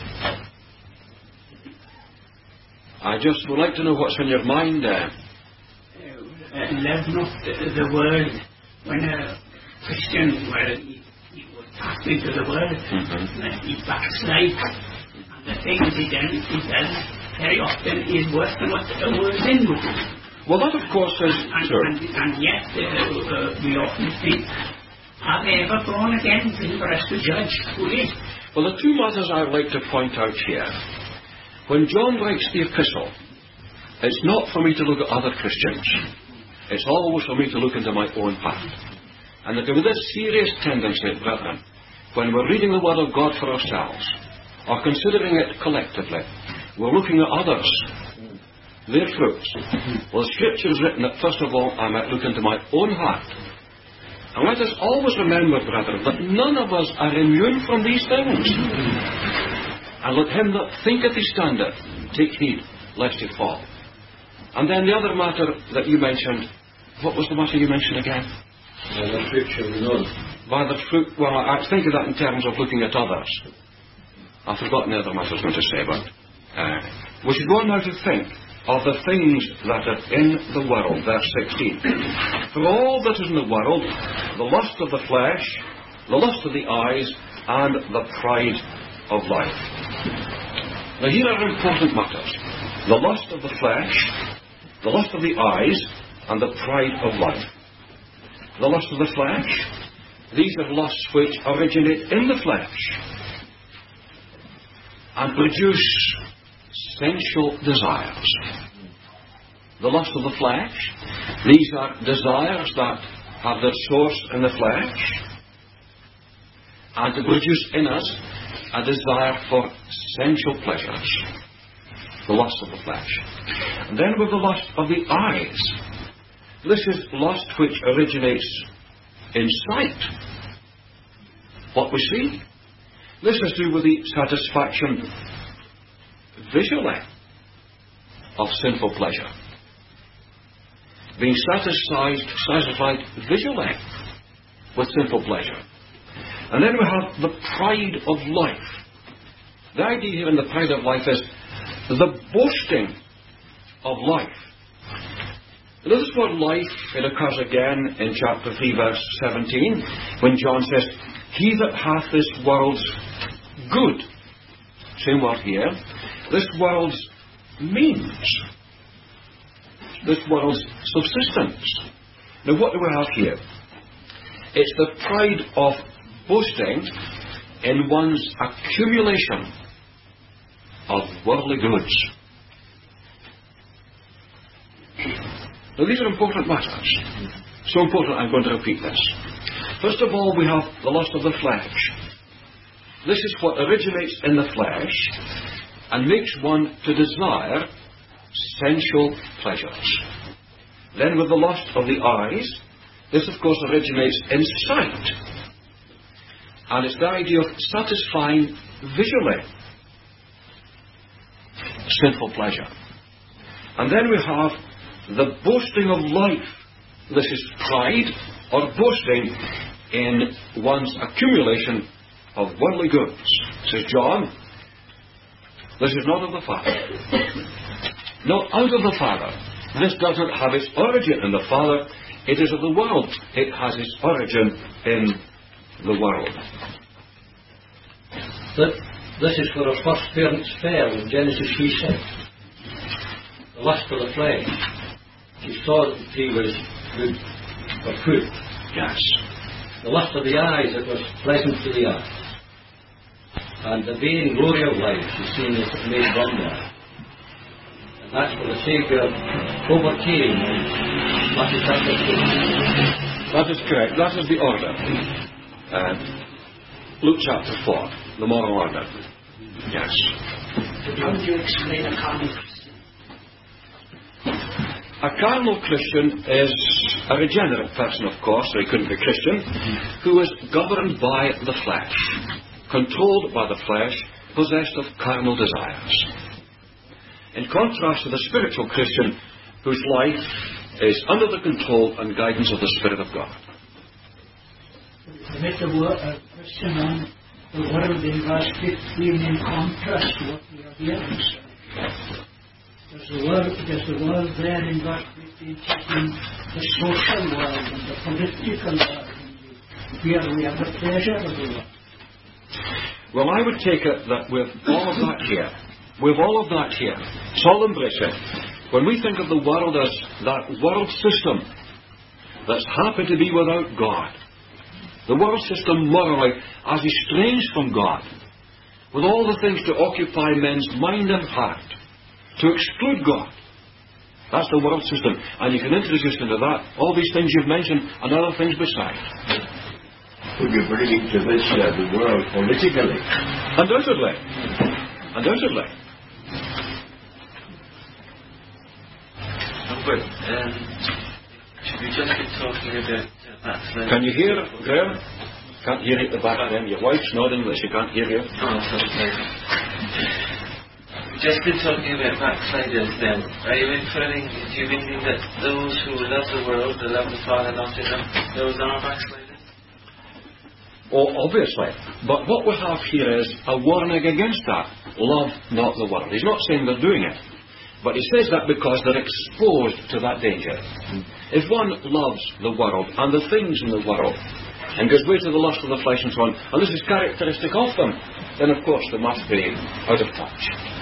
I just would like to know what's in your mind there. Love not the world. When a Christian, he was passed into the world, he backslide. And the things he does very often is worse than what the world's in with him. Well, that of course is true. And yet we often think, are they ever born again for us to judge fully? Well, the two matters I would like to point out here. When John writes the epistle, it's not for me to look at other Christians. It's always for me to look into my own heart. And that with this serious tendency, brethren, when we're reading the Word of God for ourselves, or considering it collectively, we're looking at others, their fruits. Well, the Scripture is written that first of all I might look into my own heart. And let us always remember, brethren, that none of us are immune from these things. And let him that thinketh he standeth take heed lest he fall. And then the other matter that you mentioned, what was the matter you mentioned again? By the fruit shall we know. By the fruit, well, I think of that in terms of looking at others. I've forgotten the other matter I was going to say, but we should go on now to think of the things that are in the world, verse 16. For all that is in the world, the lust of the flesh, the lust of the eyes, and the pride of life. Now here are important matters. The lust of the flesh, the lust of the eyes, and the pride of life. The lust of the flesh, these are lusts which originate in the flesh and produce sensual desires. The lust of the flesh, these are desires that have their source in the flesh and to produce in us a desire for sensual pleasures, the lust of the flesh. And then with the lust of the eyes, this is lust which originates in sight, what we see. This is to do with the satisfaction visually of sinful pleasure. Being satisfied visually with sinful pleasure. And then we have the pride of life. The idea here in the pride of life is the boasting of life. Now this word life, it occurs again in chapter 3 verse 17 when John says, "He that hath this world's good," same word here, this world's means, this world's subsistence. Now what do we have here? It's the pride of boasting in one's accumulation of worldly goods. Now these are important matters. So important I'm going to repeat this. First of all, we have the lust of the flesh. This is what originates in the flesh and makes one to desire sensual pleasures. Then with the lust of the eyes, this of course originates in sight. And it's the idea of satisfying visually sinful pleasure. And then we have the boasting of life. This is pride or boasting in one's accumulation of worldly goods. Says John, this is not of the Father. Not out of the Father. This doesn't have its origin in the Father. It is of the world. It has its origin in the world. This is where our first parents fell in Genesis 3:6. The lust of the flesh. She saw that the tree was good for food. Yes. The lust of the eyes, it was pleasant to the eyes. And the vain glory of life, she's seen as it made wonder. And that's where the Saviour overcame Matthew chapter 2. That is correct. That is the order. Luke chapter 4, the moral order. Yes. How do you explain a carnal Christian? A carnal Christian is a regenerate person, of course, so he couldn't be Christian, who is governed by the flesh, controlled by the flesh, possessed of carnal desires. In contrast to the spiritual Christian, whose life is under the control and guidance of the Spirit of God. With the word of Christian on the world in verse 15 in contrast to what we are hearing. There's the world there in verse 15 taking the social world and the political world. And here we have the pleasure of the world. Well, I would take it that with all of that here, solemn embrace it. When we think of the world as that world system that's happy to be without God, the world system morally as estranged from God, with all the things to occupy men's mind and heart, to exclude God. That's the world system. And you can introduce into that all these things you've mentioned and other things besides. Would you bring it to this, the world politically? Undoubtedly. Undoubtedly. But should we just be talking about backsliding? Can you hear, Graham? Can't hear you at the back then. Your wife's nodding that she can't hear you. Oh, sorry. We've just been talking about backsliders then. Are you inferring, do you mean that those who love the world, they love the Father not in them, those are backsliders? Oh, obviously. But what we have here is a warning against that. Love not the world. He's not saying they're doing it. But he says that because they're exposed to that danger. If one loves the world and the things in the world and gives way to the lust of the flesh and so on, and this is characteristic of them, then of course they must be out of touch.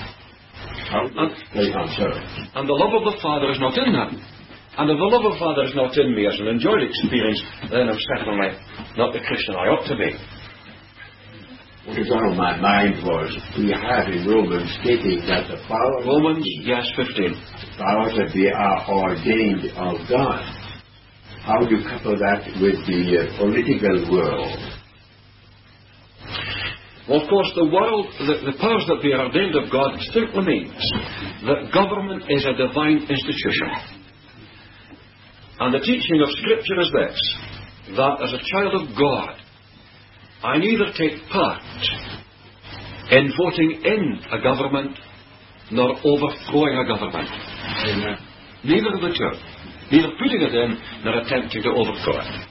And the love of the Father is not in them. And if the love of the Father is not in me as an enjoyed experience, then I'm certainly not the Christian I ought to be. What is on my mind was, we have in Romans stating that the powers... Romans, yes, 15. Powers that they are ordained of God. how do you couple that with the political world? Well, of course, the world, the powers that be are ordained of God simply means that government is a divine institution. And the teaching of Scripture is this, that as a child of God, I neither take part in voting in a government nor overthrowing a government. Amen. Neither of the two. Neither putting it in nor attempting to overthrow it.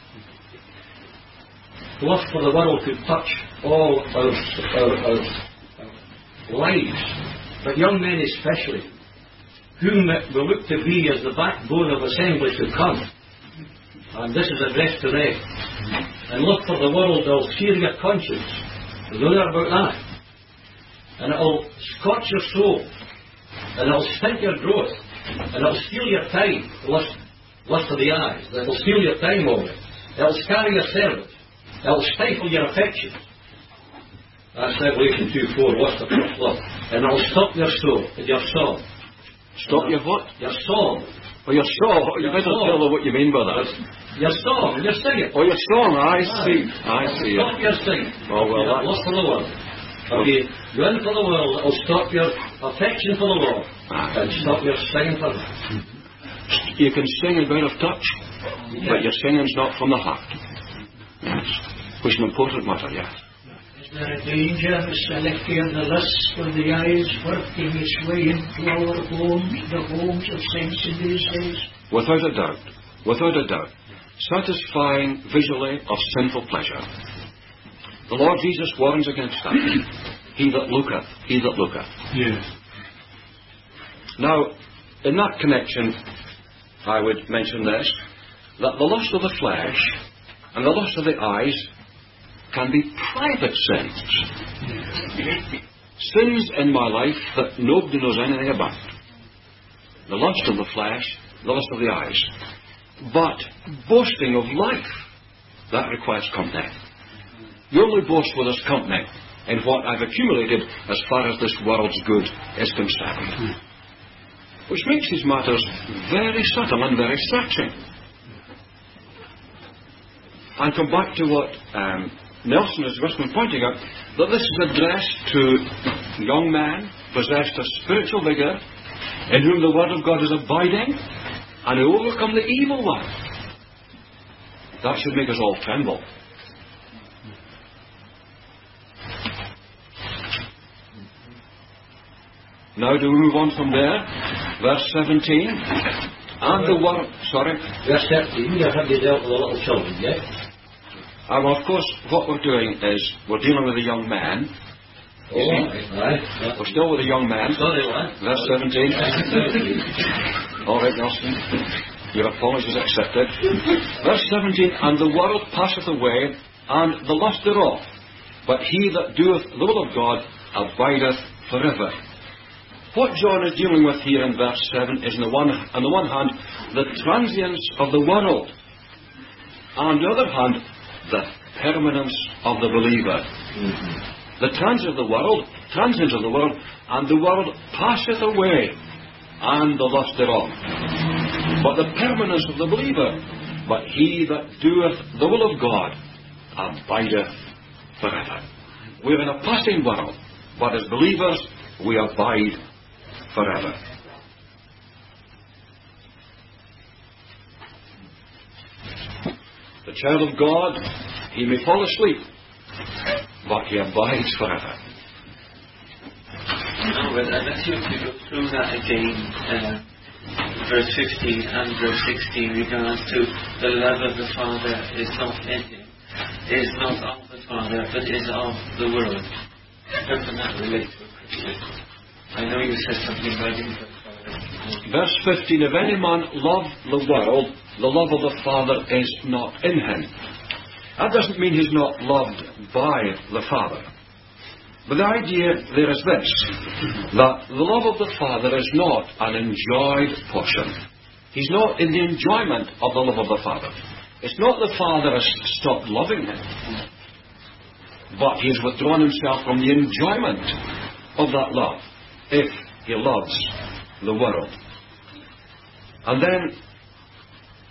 The lust for the world could touch all our lives, but young men especially, whom we look to be as the backbone of assemblies to come. And this is addressed to them. And look for the world, they'll sear your conscience. There's no doubt about that. And it'll scorch your soul. And it'll stint your growth. And it'll steal your time. Lust of the eyes. It'll steal your time over it. It'll scar your service. It'll stifle your affections. That's Revelation 2:4, lust of first love. And it'll stop your soul, your song. Stop your what? Your song. Oh, your song. You better tell them what you mean by that. Your song, your singing. Oh, your song, I see. I see. Stop your singing. Oh, well, You're lust for the world. If you go in for the world, it'll stop your affection for the Lord. And stop your singing for Him. You can sing in bit of touch, but your singing's not from the heart. Yes. Which is an important matter, yes. Is there a danger of selecting the lust of the eyes working its way into our homes, the homes of sense in these days? Without a doubt. Without a doubt. Satisfying visually of sinful pleasure. The Lord Jesus warns against that. He that looketh, he that looketh. Yes. Now, in that connection, I would mention this, that the lust of the flesh and the lust of the eyes can be private sins. Sins in my life that nobody knows anything about. The lust of the flesh, the lust of the eyes. But boasting of life, that requires company. You only boast with this company in what I've accumulated as far as this world's good is concerned. Which makes these matters very subtle and very searching. And come back to what Nelson has just been pointing out, that this is addressed to young men possessed of spiritual vigour, in whom the Word of God is abiding, and who overcome the evil one. That should make us all tremble. Now do we move on from there? Verse 17. And the Word... Sorry? Verse 13, you have you dealt with the little children, yeah? Well, of course, what we're doing is we're dealing with a young man. Right. We're still with a young man. Sorry, lad. Verse 17. All right, Nelson. Your apology is accepted. Verse 17. And the world passeth away, and the lust thereof. But he that doeth the will of God abideth forever. What John is dealing with here in verse 7 is, on the one hand, the transience of the world. On the other hand, the permanence of the believer. The transience of the world, and the world passeth away, and the lust thereof. But the permanence of the believer, but he that doeth the will of God abideth forever. We're in a passing world, but as believers, we abide forever. The child of God, he may fall asleep, but he abides forever. No, but I'd like you to go through that again, verse 15 and verse 16, regards to the love of the Father is not in him, is not of the Father, but is of the world. How can that relate to a Christian? I know you said something about him, but Verse 15, if any man love the world, the love of the Father is not in him. That doesn't mean he's not loved by the Father. But the idea there is this, that the love of the Father is not an enjoyed portion. He's not in the enjoyment of the love of the Father. It's not the Father has stopped loving him, but he has withdrawn himself from the enjoyment of that love, if he loves the world. And then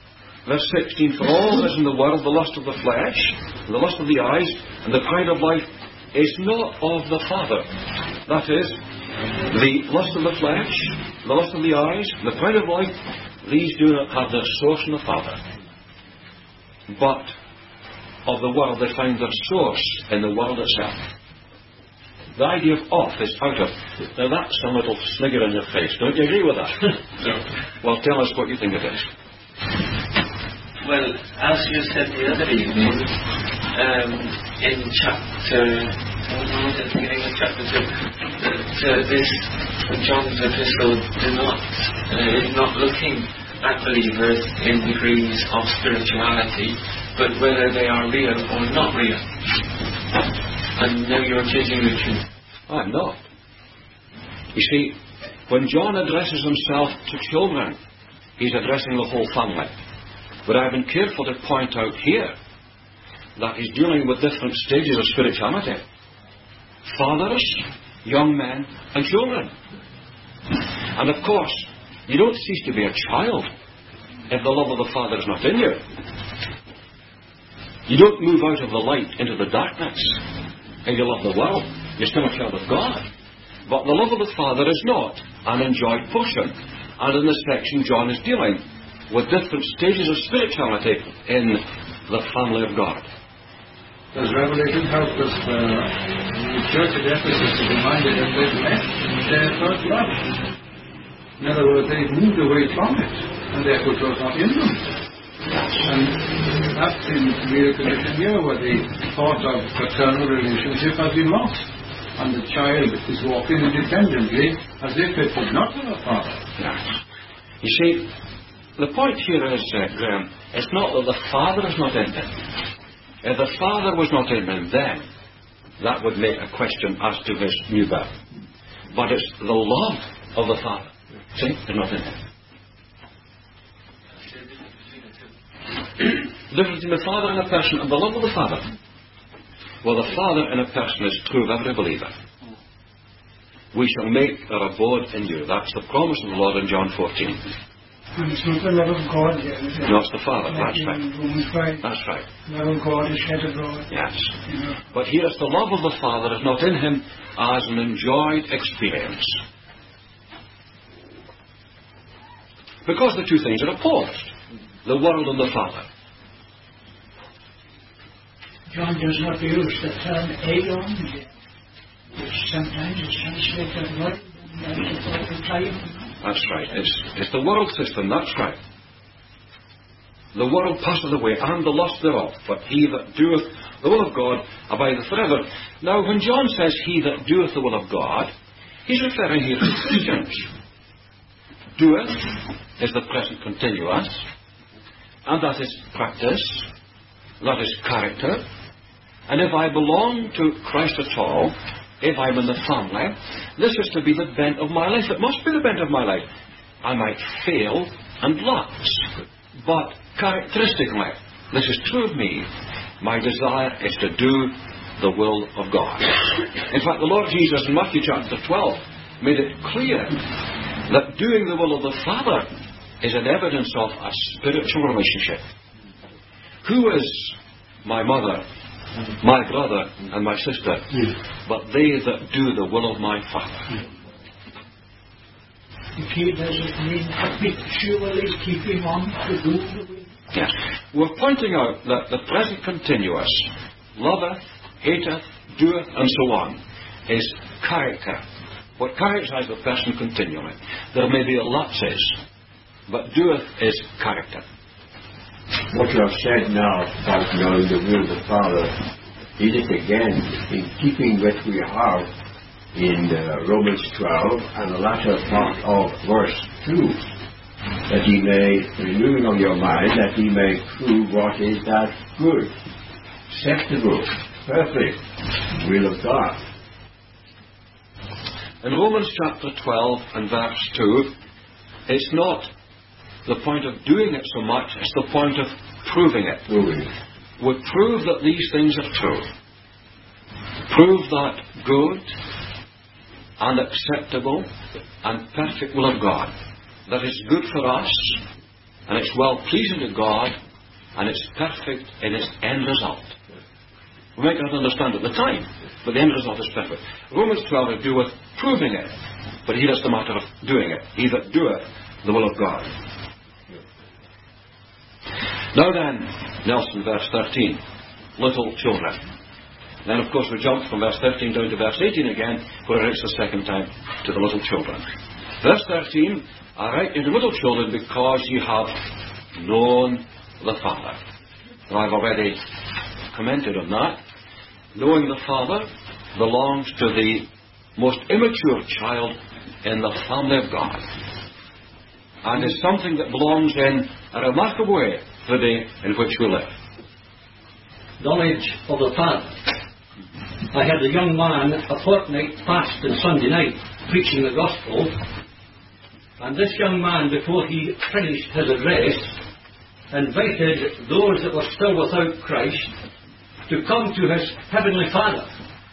Verse 16, for all that is in the world, the lust of the flesh, the lust of the eyes, and the pride of life, is not of the Father. That is, the lust of the flesh, the lust of the eyes, and the pride of life, these do not have their source in the Father. But of the world, they find their source in the world itself. The idea of is out of. Now that's a little snigger in your face. Don't you agree with that? No. Well, tell us what you think it is. Well, as you said the other evening, in chapter, at the beginning of chapter 2, this John's epistle is not looking at believers in degrees of spirituality, but whether they are real or not real. And now you're changing the tune. I'm not. You see, when John addresses himself to children, he's addressing the whole family. But I've been careful to point out here that he's dealing with different stages of spirituality. Fathers, young men, and children. And of course, you don't cease to be a child if the love of the Father is not in you. You don't move out of the light into the darkness if you love the world. You're still a child of God. But the love of the Father is not an enjoyed portion. And in this section, John is dealing with different stages of spirituality in the family of God. Does Revelation help us, the church at Ephesus is reminded that they've left their first love. In other words, they've moved away from it, and therefore it was not in them. And that seems to be the condition here, where the thought of paternal relationship has been lost, and the child is walking independently as if it was not of a father. Yeah. You see, the point here is, Graham, it's not that the Father is not in him. If the Father was not in him, then that would make a question as to his new birth. But it's the love of the Father. See, is not in him. The difference between the Father in a person and the love of the Father. Well, the Father in a person is true of every believer. We shall make our abode in you. That's the promise of the Lord in John 14. And it's not the love of God yet, is it? No, it's the Father. That's Like right. in Romans 5, That's right. the love of God is shed abroad. Yes. You know. But here's the love of the Father is not in him as an enjoyed experience. Because the two things are opposed. The world and the Father. John does not use the term aeon, which sometimes is translated world, and that's the time. That's right. It's the world system. That's right. The world passeth away, and the lust thereof. But he that doeth the will of God abideth forever. Now, when John says he that doeth the will of God, he's referring here to Christians. Doeth is the present continuous, and that is practice, that is character. And if I belong to Christ at all, if I'm in the family, this is to be the bent of my life. It must be the bent of my life. I might fail and lapse, but characteristically, this is true of me. My desire is to do the will of God. In fact, the Lord Jesus in Matthew chapter 12 made it clear that doing the will of the Father is an evidence of a spiritual relationship. Who is my mother, my brother, and my sister? But they that do the will of my Father. If he doesn't mean habitually keeping on to do the will. Yes. We're pointing out that the present continuous, loveth, hateth, doeth, and so on, is character. What characterizes the person continually. There may be lapses, but doeth is character. What you have said now about knowing the will of the Father, is it again in keeping what we have in Romans 12 and the latter part of verse 2, that he may, renewing of your mind, that he may prove what is that good, acceptable, perfect will of God. In Romans chapter 12 and verse 2, it's not the point of doing it so much, it's the point of proving it. We prove that these things are true. Prove that good and acceptable and perfect will of God, that is good for us and it's well-pleasing to God, and it's perfect in its end result. We might not understand at the time, but the end result is perfect. Romans 12 will do with proving it, but here is the matter of doing it. He that doeth the will of God. Now then, Nelson, verse 13, little children. Then, of course, we jump from verse 13 down to verse 18 again, where it writes the second time to the little children. Verse 13, I write unto little children because ye have known the Father. Now, I've already commented on that. Knowing the Father belongs to the most immature child in the family of God, and is something that belongs in a remarkable way to the day in which we live. Knowledge of the Father. I had a young man a fortnight past on Sunday night preaching the gospel, and this young man, before he finished his address, invited those that were still without Christ to come to his Heavenly Father,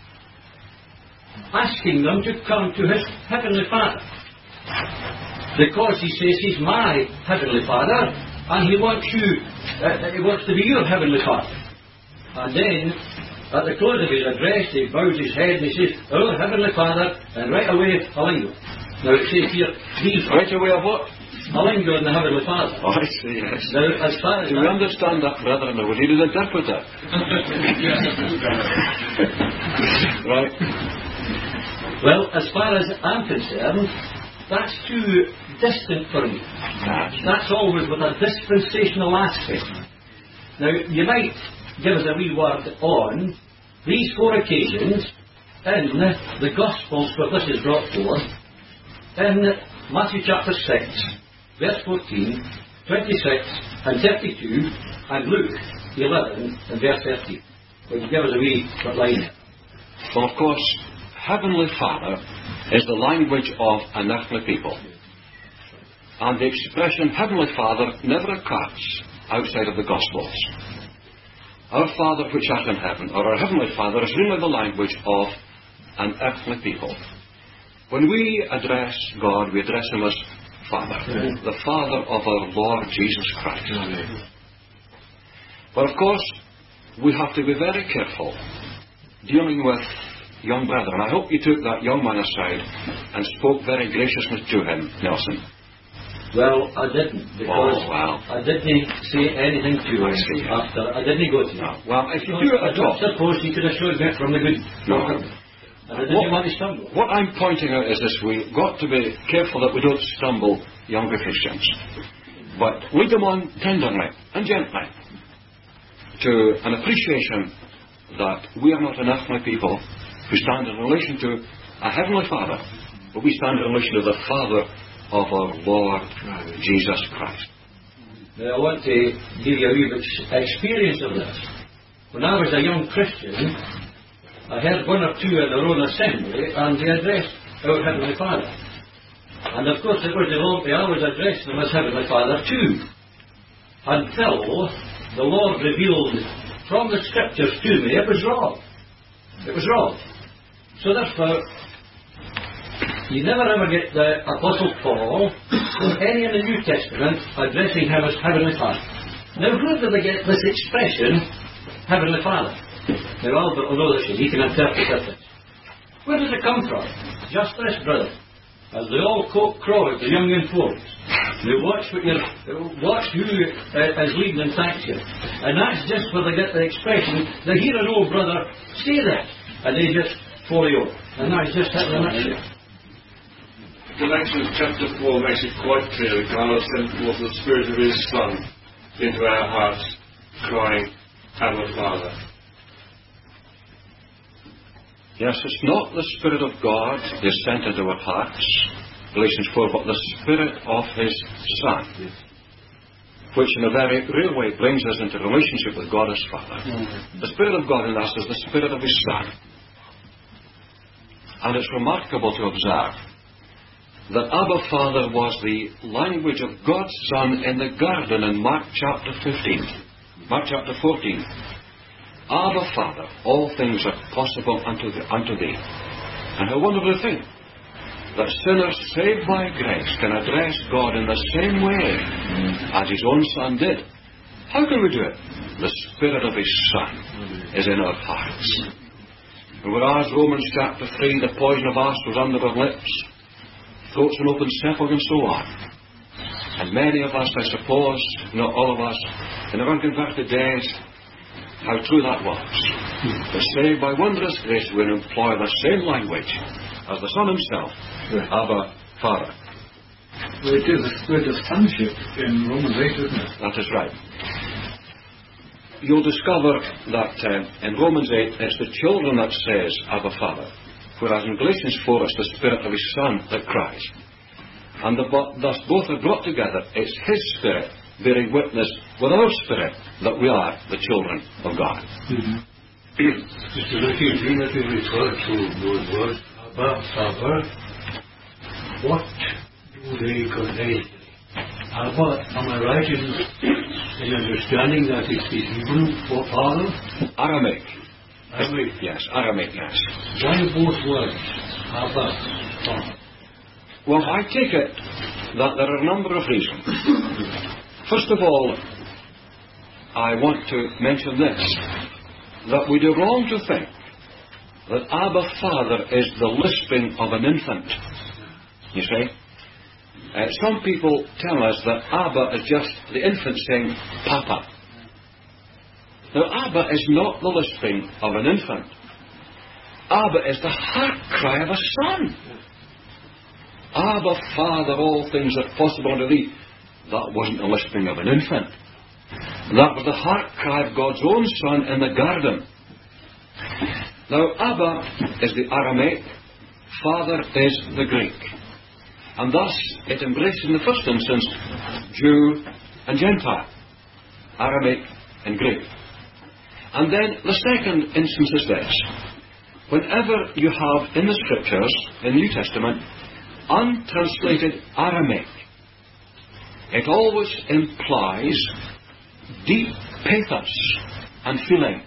asking them to come to his Heavenly Father, because he says he's my Heavenly Father and he wants to be your Heavenly Father. And then at the close of his address he bows his head and he says, "Oh, Heavenly Father," and right away a lingo. Now it says here, right away of what? A lingo in the Heavenly Father. Oh, I see, yes. Now, as far as do we understand that, brethren, or we need an interpreter? Right. Well, as far as I'm concerned, that's too distant for me. That's always with a dispensational aspect. Now, you might give us a wee word on these 4 occasions in the Gospels where this is brought forth, in Matthew chapter 6, verse 14, 26 and 32, and Luke 11 and verse 13. Will you give us a wee line? Well, of course, Heavenly Father is the language of an earthly people. And the expression Heavenly Father never occurs outside of the Gospels. Our Father which art in heaven, or our Heavenly Father, is really the language of an earthly people. When we address God, we address Him as Father, the Father of our Lord Jesus Christ. But of course, we have to be very careful dealing with young brethren. I hope you took that young man aside and spoke very graciously to him, Nelson. Well, I didn't, because I didn't say anything to him after. I didn't go to him. Well, if you do it at all, I suppose he could have showed me from the good. No. And I didn't want to stumble. What I'm pointing out is this: we've got to be careful that we don't stumble younger Christians, but lead them on tenderly and gently to an appreciation that we are not an earthly people who stand in relation to a Heavenly Father, but we stand in relation to the Father of our Lord Jesus Christ. Now, I want to give you a wee bit experience of this. When I was a young Christian, I heard 1 or 2 in our own assembly, and they addressed our Heavenly Father. And of course, it was the I was addressing them as Heavenly Father too, until the Lord revealed from the Scriptures to me it was wrong. It was wrong. So therefore, you never ever get the Apostle Paul or any in the New Testament addressing him as Heavenly Father. Now, where do they get this expression, Heavenly Father? Now, Albert will know this, he can interpret it. Where does it come from? Just this, brother. As they all crowd, the young and folks. Now, watch who is leading and thanks you. And that's just where they get the expression, they hear an old brother say that, and they just follow you. And that's just it in a nutshell. Galatians chapter 4 makes it quite clear that God has sent forth the Spirit of His Son into our hearts, crying, Abba, Father. Yes, it's not the Spirit of God is sent into our hearts, Galatians 4, but the Spirit of His Son, which in a very real way brings us into relationship with God as Father. The Spirit of God in us is the Spirit of His Son. And it's remarkable to observe that Abba Father was the language of God's Son in the garden in Mark chapter 15. Mark chapter 14. Abba Father, all things are possible unto thee. And how wonderful a thing that sinners saved by grace can address God in the same way as His own Son did. How can we do it? The Spirit of His Son is in our hearts. And whereas Romans chapter 3, the poison of asp was under our lips, throats an open sepulchre and so on. And many of us, I suppose, not all of us, in our unconverted days, how true that was. But saved by wondrous grace, we employ the same language as the Son Himself, Abba, Father. Well, it is the spirit of sonship in Romans 8, isn't it? That is right. You'll discover that in Romans 8 it's the children that says Abba, Father, whereas in Galatians 4 it's the Spirit of His Son that cries. And thus both are brought together. It's His Spirit bearing witness with our spirit that we are the children of God. Mr. Ricky, do let me refer to those words, Abba, Father. What do they convey? Abba, am I right in understanding that it's the Hebrew for Father? Aramaic. Aramaic. Yes, Aramaic, yes. Why both words? Abba, Father. Well, I take it that there are a number of reasons. First of all, I want to mention this, that we do wrong to think that Abba, Father is the lisping of an infant. You see? Some people tell us that Abba is just the infant saying, Papa. Now, Abba is not the lisping of an infant. Abba is the heart cry of a son. Abba, Father, all things are possible unto thee. That wasn't the lisping of an infant. That was the heart cry of God's own Son in the garden. Now, Abba is the Aramaic, Father is the Greek. And thus, it embraces in the first instance Jew and Gentile, Aramaic and Greek. And then the second instance is this. Whenever you have in the Scriptures, in the New Testament, untranslated Aramaic, it always implies deep pathos and feeling.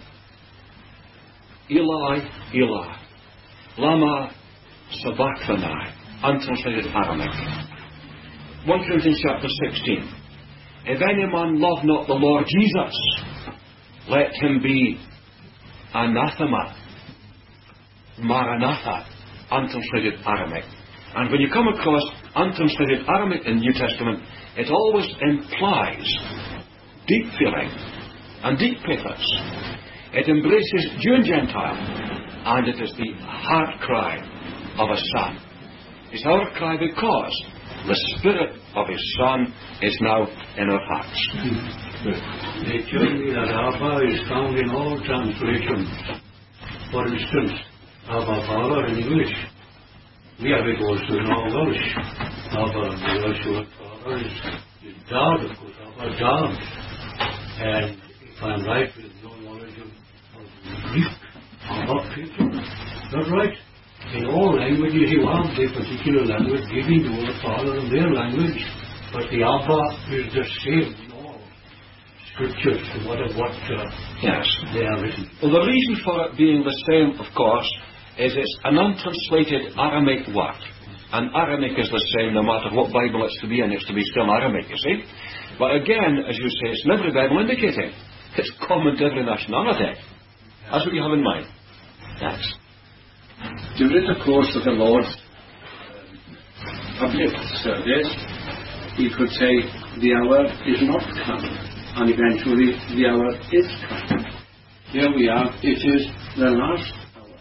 Eli, Eli, lama sabachthani, untranslated Aramaic. 1 Corinthians chapter 16. If any man love not the Lord Jesus, let him be anathema, Maranatha, untranslated Aramaic. And when you come across untranslated Aramaic in the New Testament, it always implies deep feeling and deep pathos. It embraces Jew and Gentile, and it is the heart cry of a son. It's our cry because the Spirit of His Son is now in our hearts. They tell me that Abba is found in all translations. For instance, Abba Father in English. We have it also in all Welsh. Abba, the Welsh word Father is Dad, of course, Abba Dad. And if I'm right with no knowledge of Greek, Abba Peter. That's right. In all languages you have the particular language giving the word Father in their language. But the Abba is the same in all Scriptures, no matter what Yes. they are written. Well, the reason for it being the same, of course, is it's an untranslated Aramaic word. And Aramaic is the same no matter what Bible it's to be in, it's to be still Aramaic, you see. But again, as you say, it's in every Bible indicating. It's common to every nationality. That's what you have in mind. Yes. During the course of the Lord's public service, he could say, the hour is not come, and eventually the hour is come. Here we are, it is the last hour.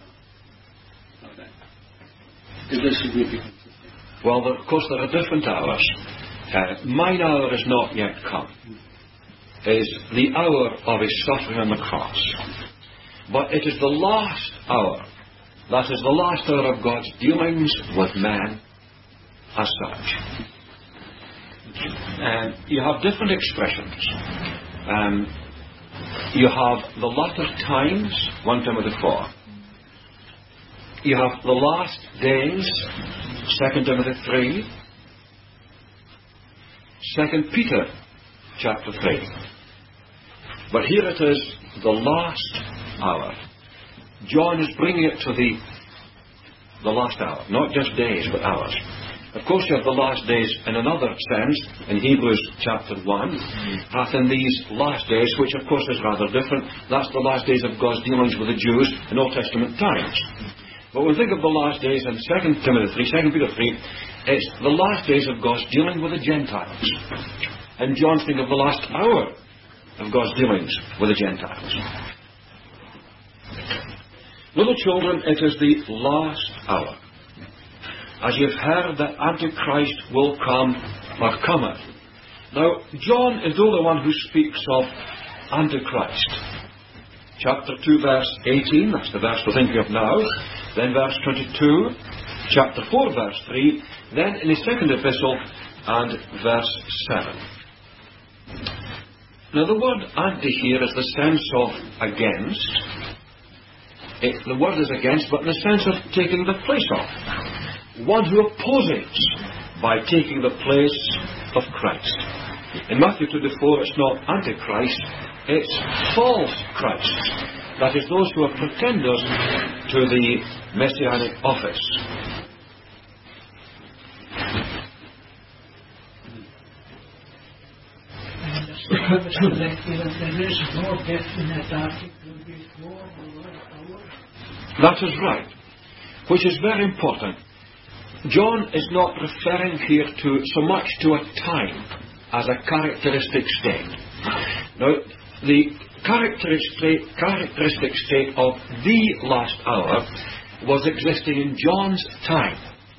Is this significant? Well, of course, there are different hours. Mine hour is not yet come. It is the hour of His suffering on the cross. But it is the last hour. That is the last hour of God's dealings with man as such. You have different expressions. You have the latter times, 1 Timothy 4. You have the last days, 2 Timothy 3. 2 Peter chapter 3. But here it is, the last hour. John is bringing it to the last hour. Not just days, but hours. Of course, you have the last days in another sense, in Hebrews chapter 1, hath in these last days, which of course is rather different. That's the last days of God's dealings with the Jews in Old Testament times. But when we think of the last days in 2 Peter 3, it's the last days of God's dealing with the Gentiles. And John thinks of the last hour of God's dealings with the Gentiles. Little children, it is the last hour. As you've heard that Antichrist will come or cometh. Now, John is the only one who speaks of Antichrist. Chapter 2, verse 18, that's the verse we're thinking of now. Then verse 22, chapter 4, verse 3, then in his second epistle, and verse 7. Now the word anti here is the sense of against. The word is against, but in the sense of taking the place of. One who opposes by taking the place of Christ. In Matthew 24, it's not Antichrist, it's false Christ. That is, those who are pretenders to the messianic office. That is right, which is very important. John is not referring here to so much to a time as a characteristic state. Now, the characteristic state of the last hour was existing in John's time.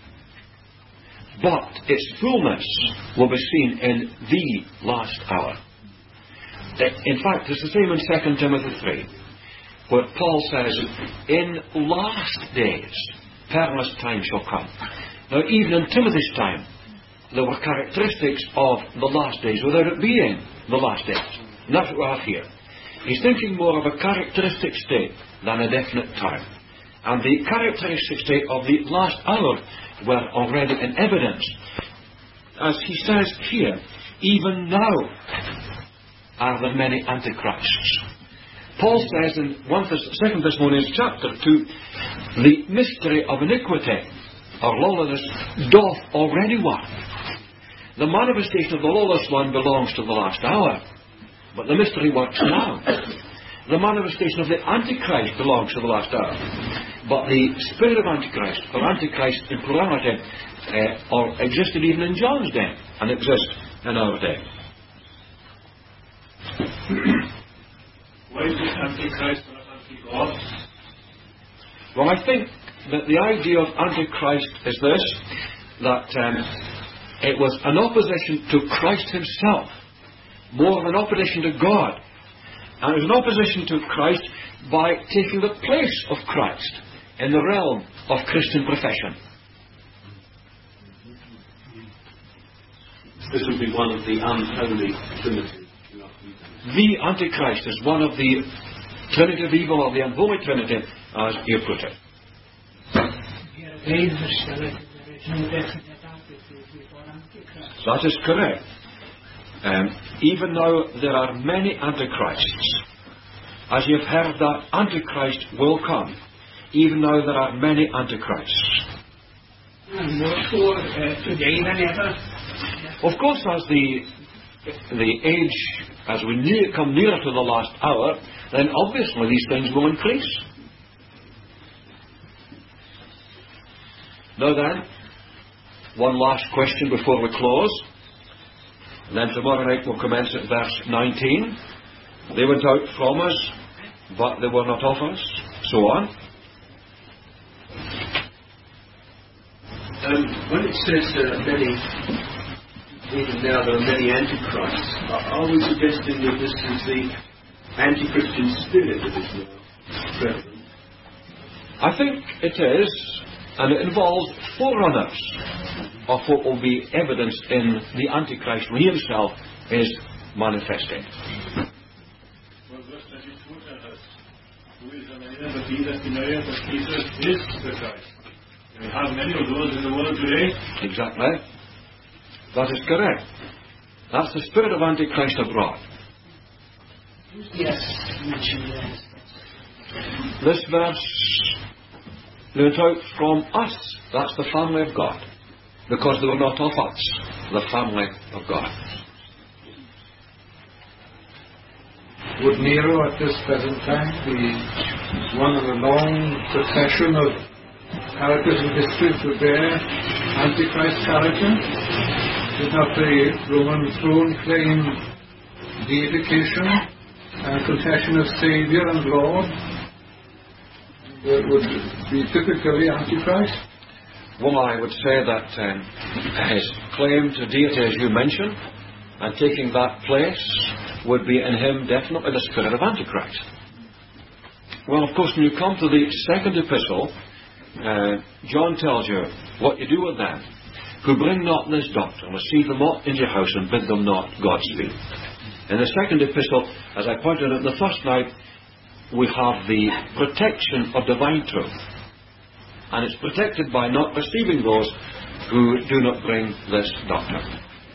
But its fullness will be seen in the last hour. In fact, it's the same in 2 Timothy 3, where Paul says, in last days, perilous times shall come. Now, even in Timothy's time, there were characteristics of the last days without it being the last days. And that's what we have here. He's thinking more of a characteristic state than a definite time. And the characteristic state of the last hour were already in evidence. As he says here, even now are there many antichrists. Paul says in 2 Thessalonians chapter 2, the mystery of iniquity or lawlessness doth already work. The manifestation of the lawless one belongs to the last hour, but the mystery works now. The manifestation of the Antichrist belongs to the last hour, but the spirit of Antichrist, or Antichrist in plurality, existed even in John's day, and exists in our day. Why is it Antichrist or anti-God? Well, I think that the idea of Antichrist is this, that it was an opposition to Christ himself, more than an opposition to God. And it was an opposition to Christ by taking the place of Christ in the realm of Christian profession. This would be one of the unholy Trinity. The Antichrist is one of the Trinity of evil, or the unholy Trinity, as you put it. That is correct. Even now there are many antichrists. As you have heard that Antichrist will come, even now there are many antichrists. And more so today than ever. Of course, as the age, as we come nearer to the last hour, then obviously these things will increase. Now then, one last question before we close. And then tomorrow night we'll commence at verse 19. They went out from us, but they were not of us. So on. When it says many, even now there are many antichrists, are we suggesting that this is the anti-Christian spirit that is now prevalent? I think it is, and it involves forerunners of what will be evidenced in the Antichrist when he himself is manifested. Well, verse 22 tells us, who is a man but he that denieth that Jesus is the Christ. We have many of those in the world today. Exactly. That is correct. That's the spirit of Antichrist abroad. Yes, mentioned that. This verse They went out from us. That's the family of God. Because they were not of us, the family of God. Would Nero at this present time be one of a long procession of characters in history to bear Antichrist character? Did not the Roman throne claim deification and confession of Saviour and Lord? That would be typically Antichrist? Well, I would say that his claim to deity, as you mentioned, and taking that place would be in him definitely the spirit of Antichrist. Well, of course, when you come to the second epistle, John tells you what you do with them who bring not this doctrine, receive them not into your house and bid them not Godspeed. In the second epistle, as I pointed out the first night, we have the protection of divine truth. And it's protected by not receiving those who do not bring this doctrine.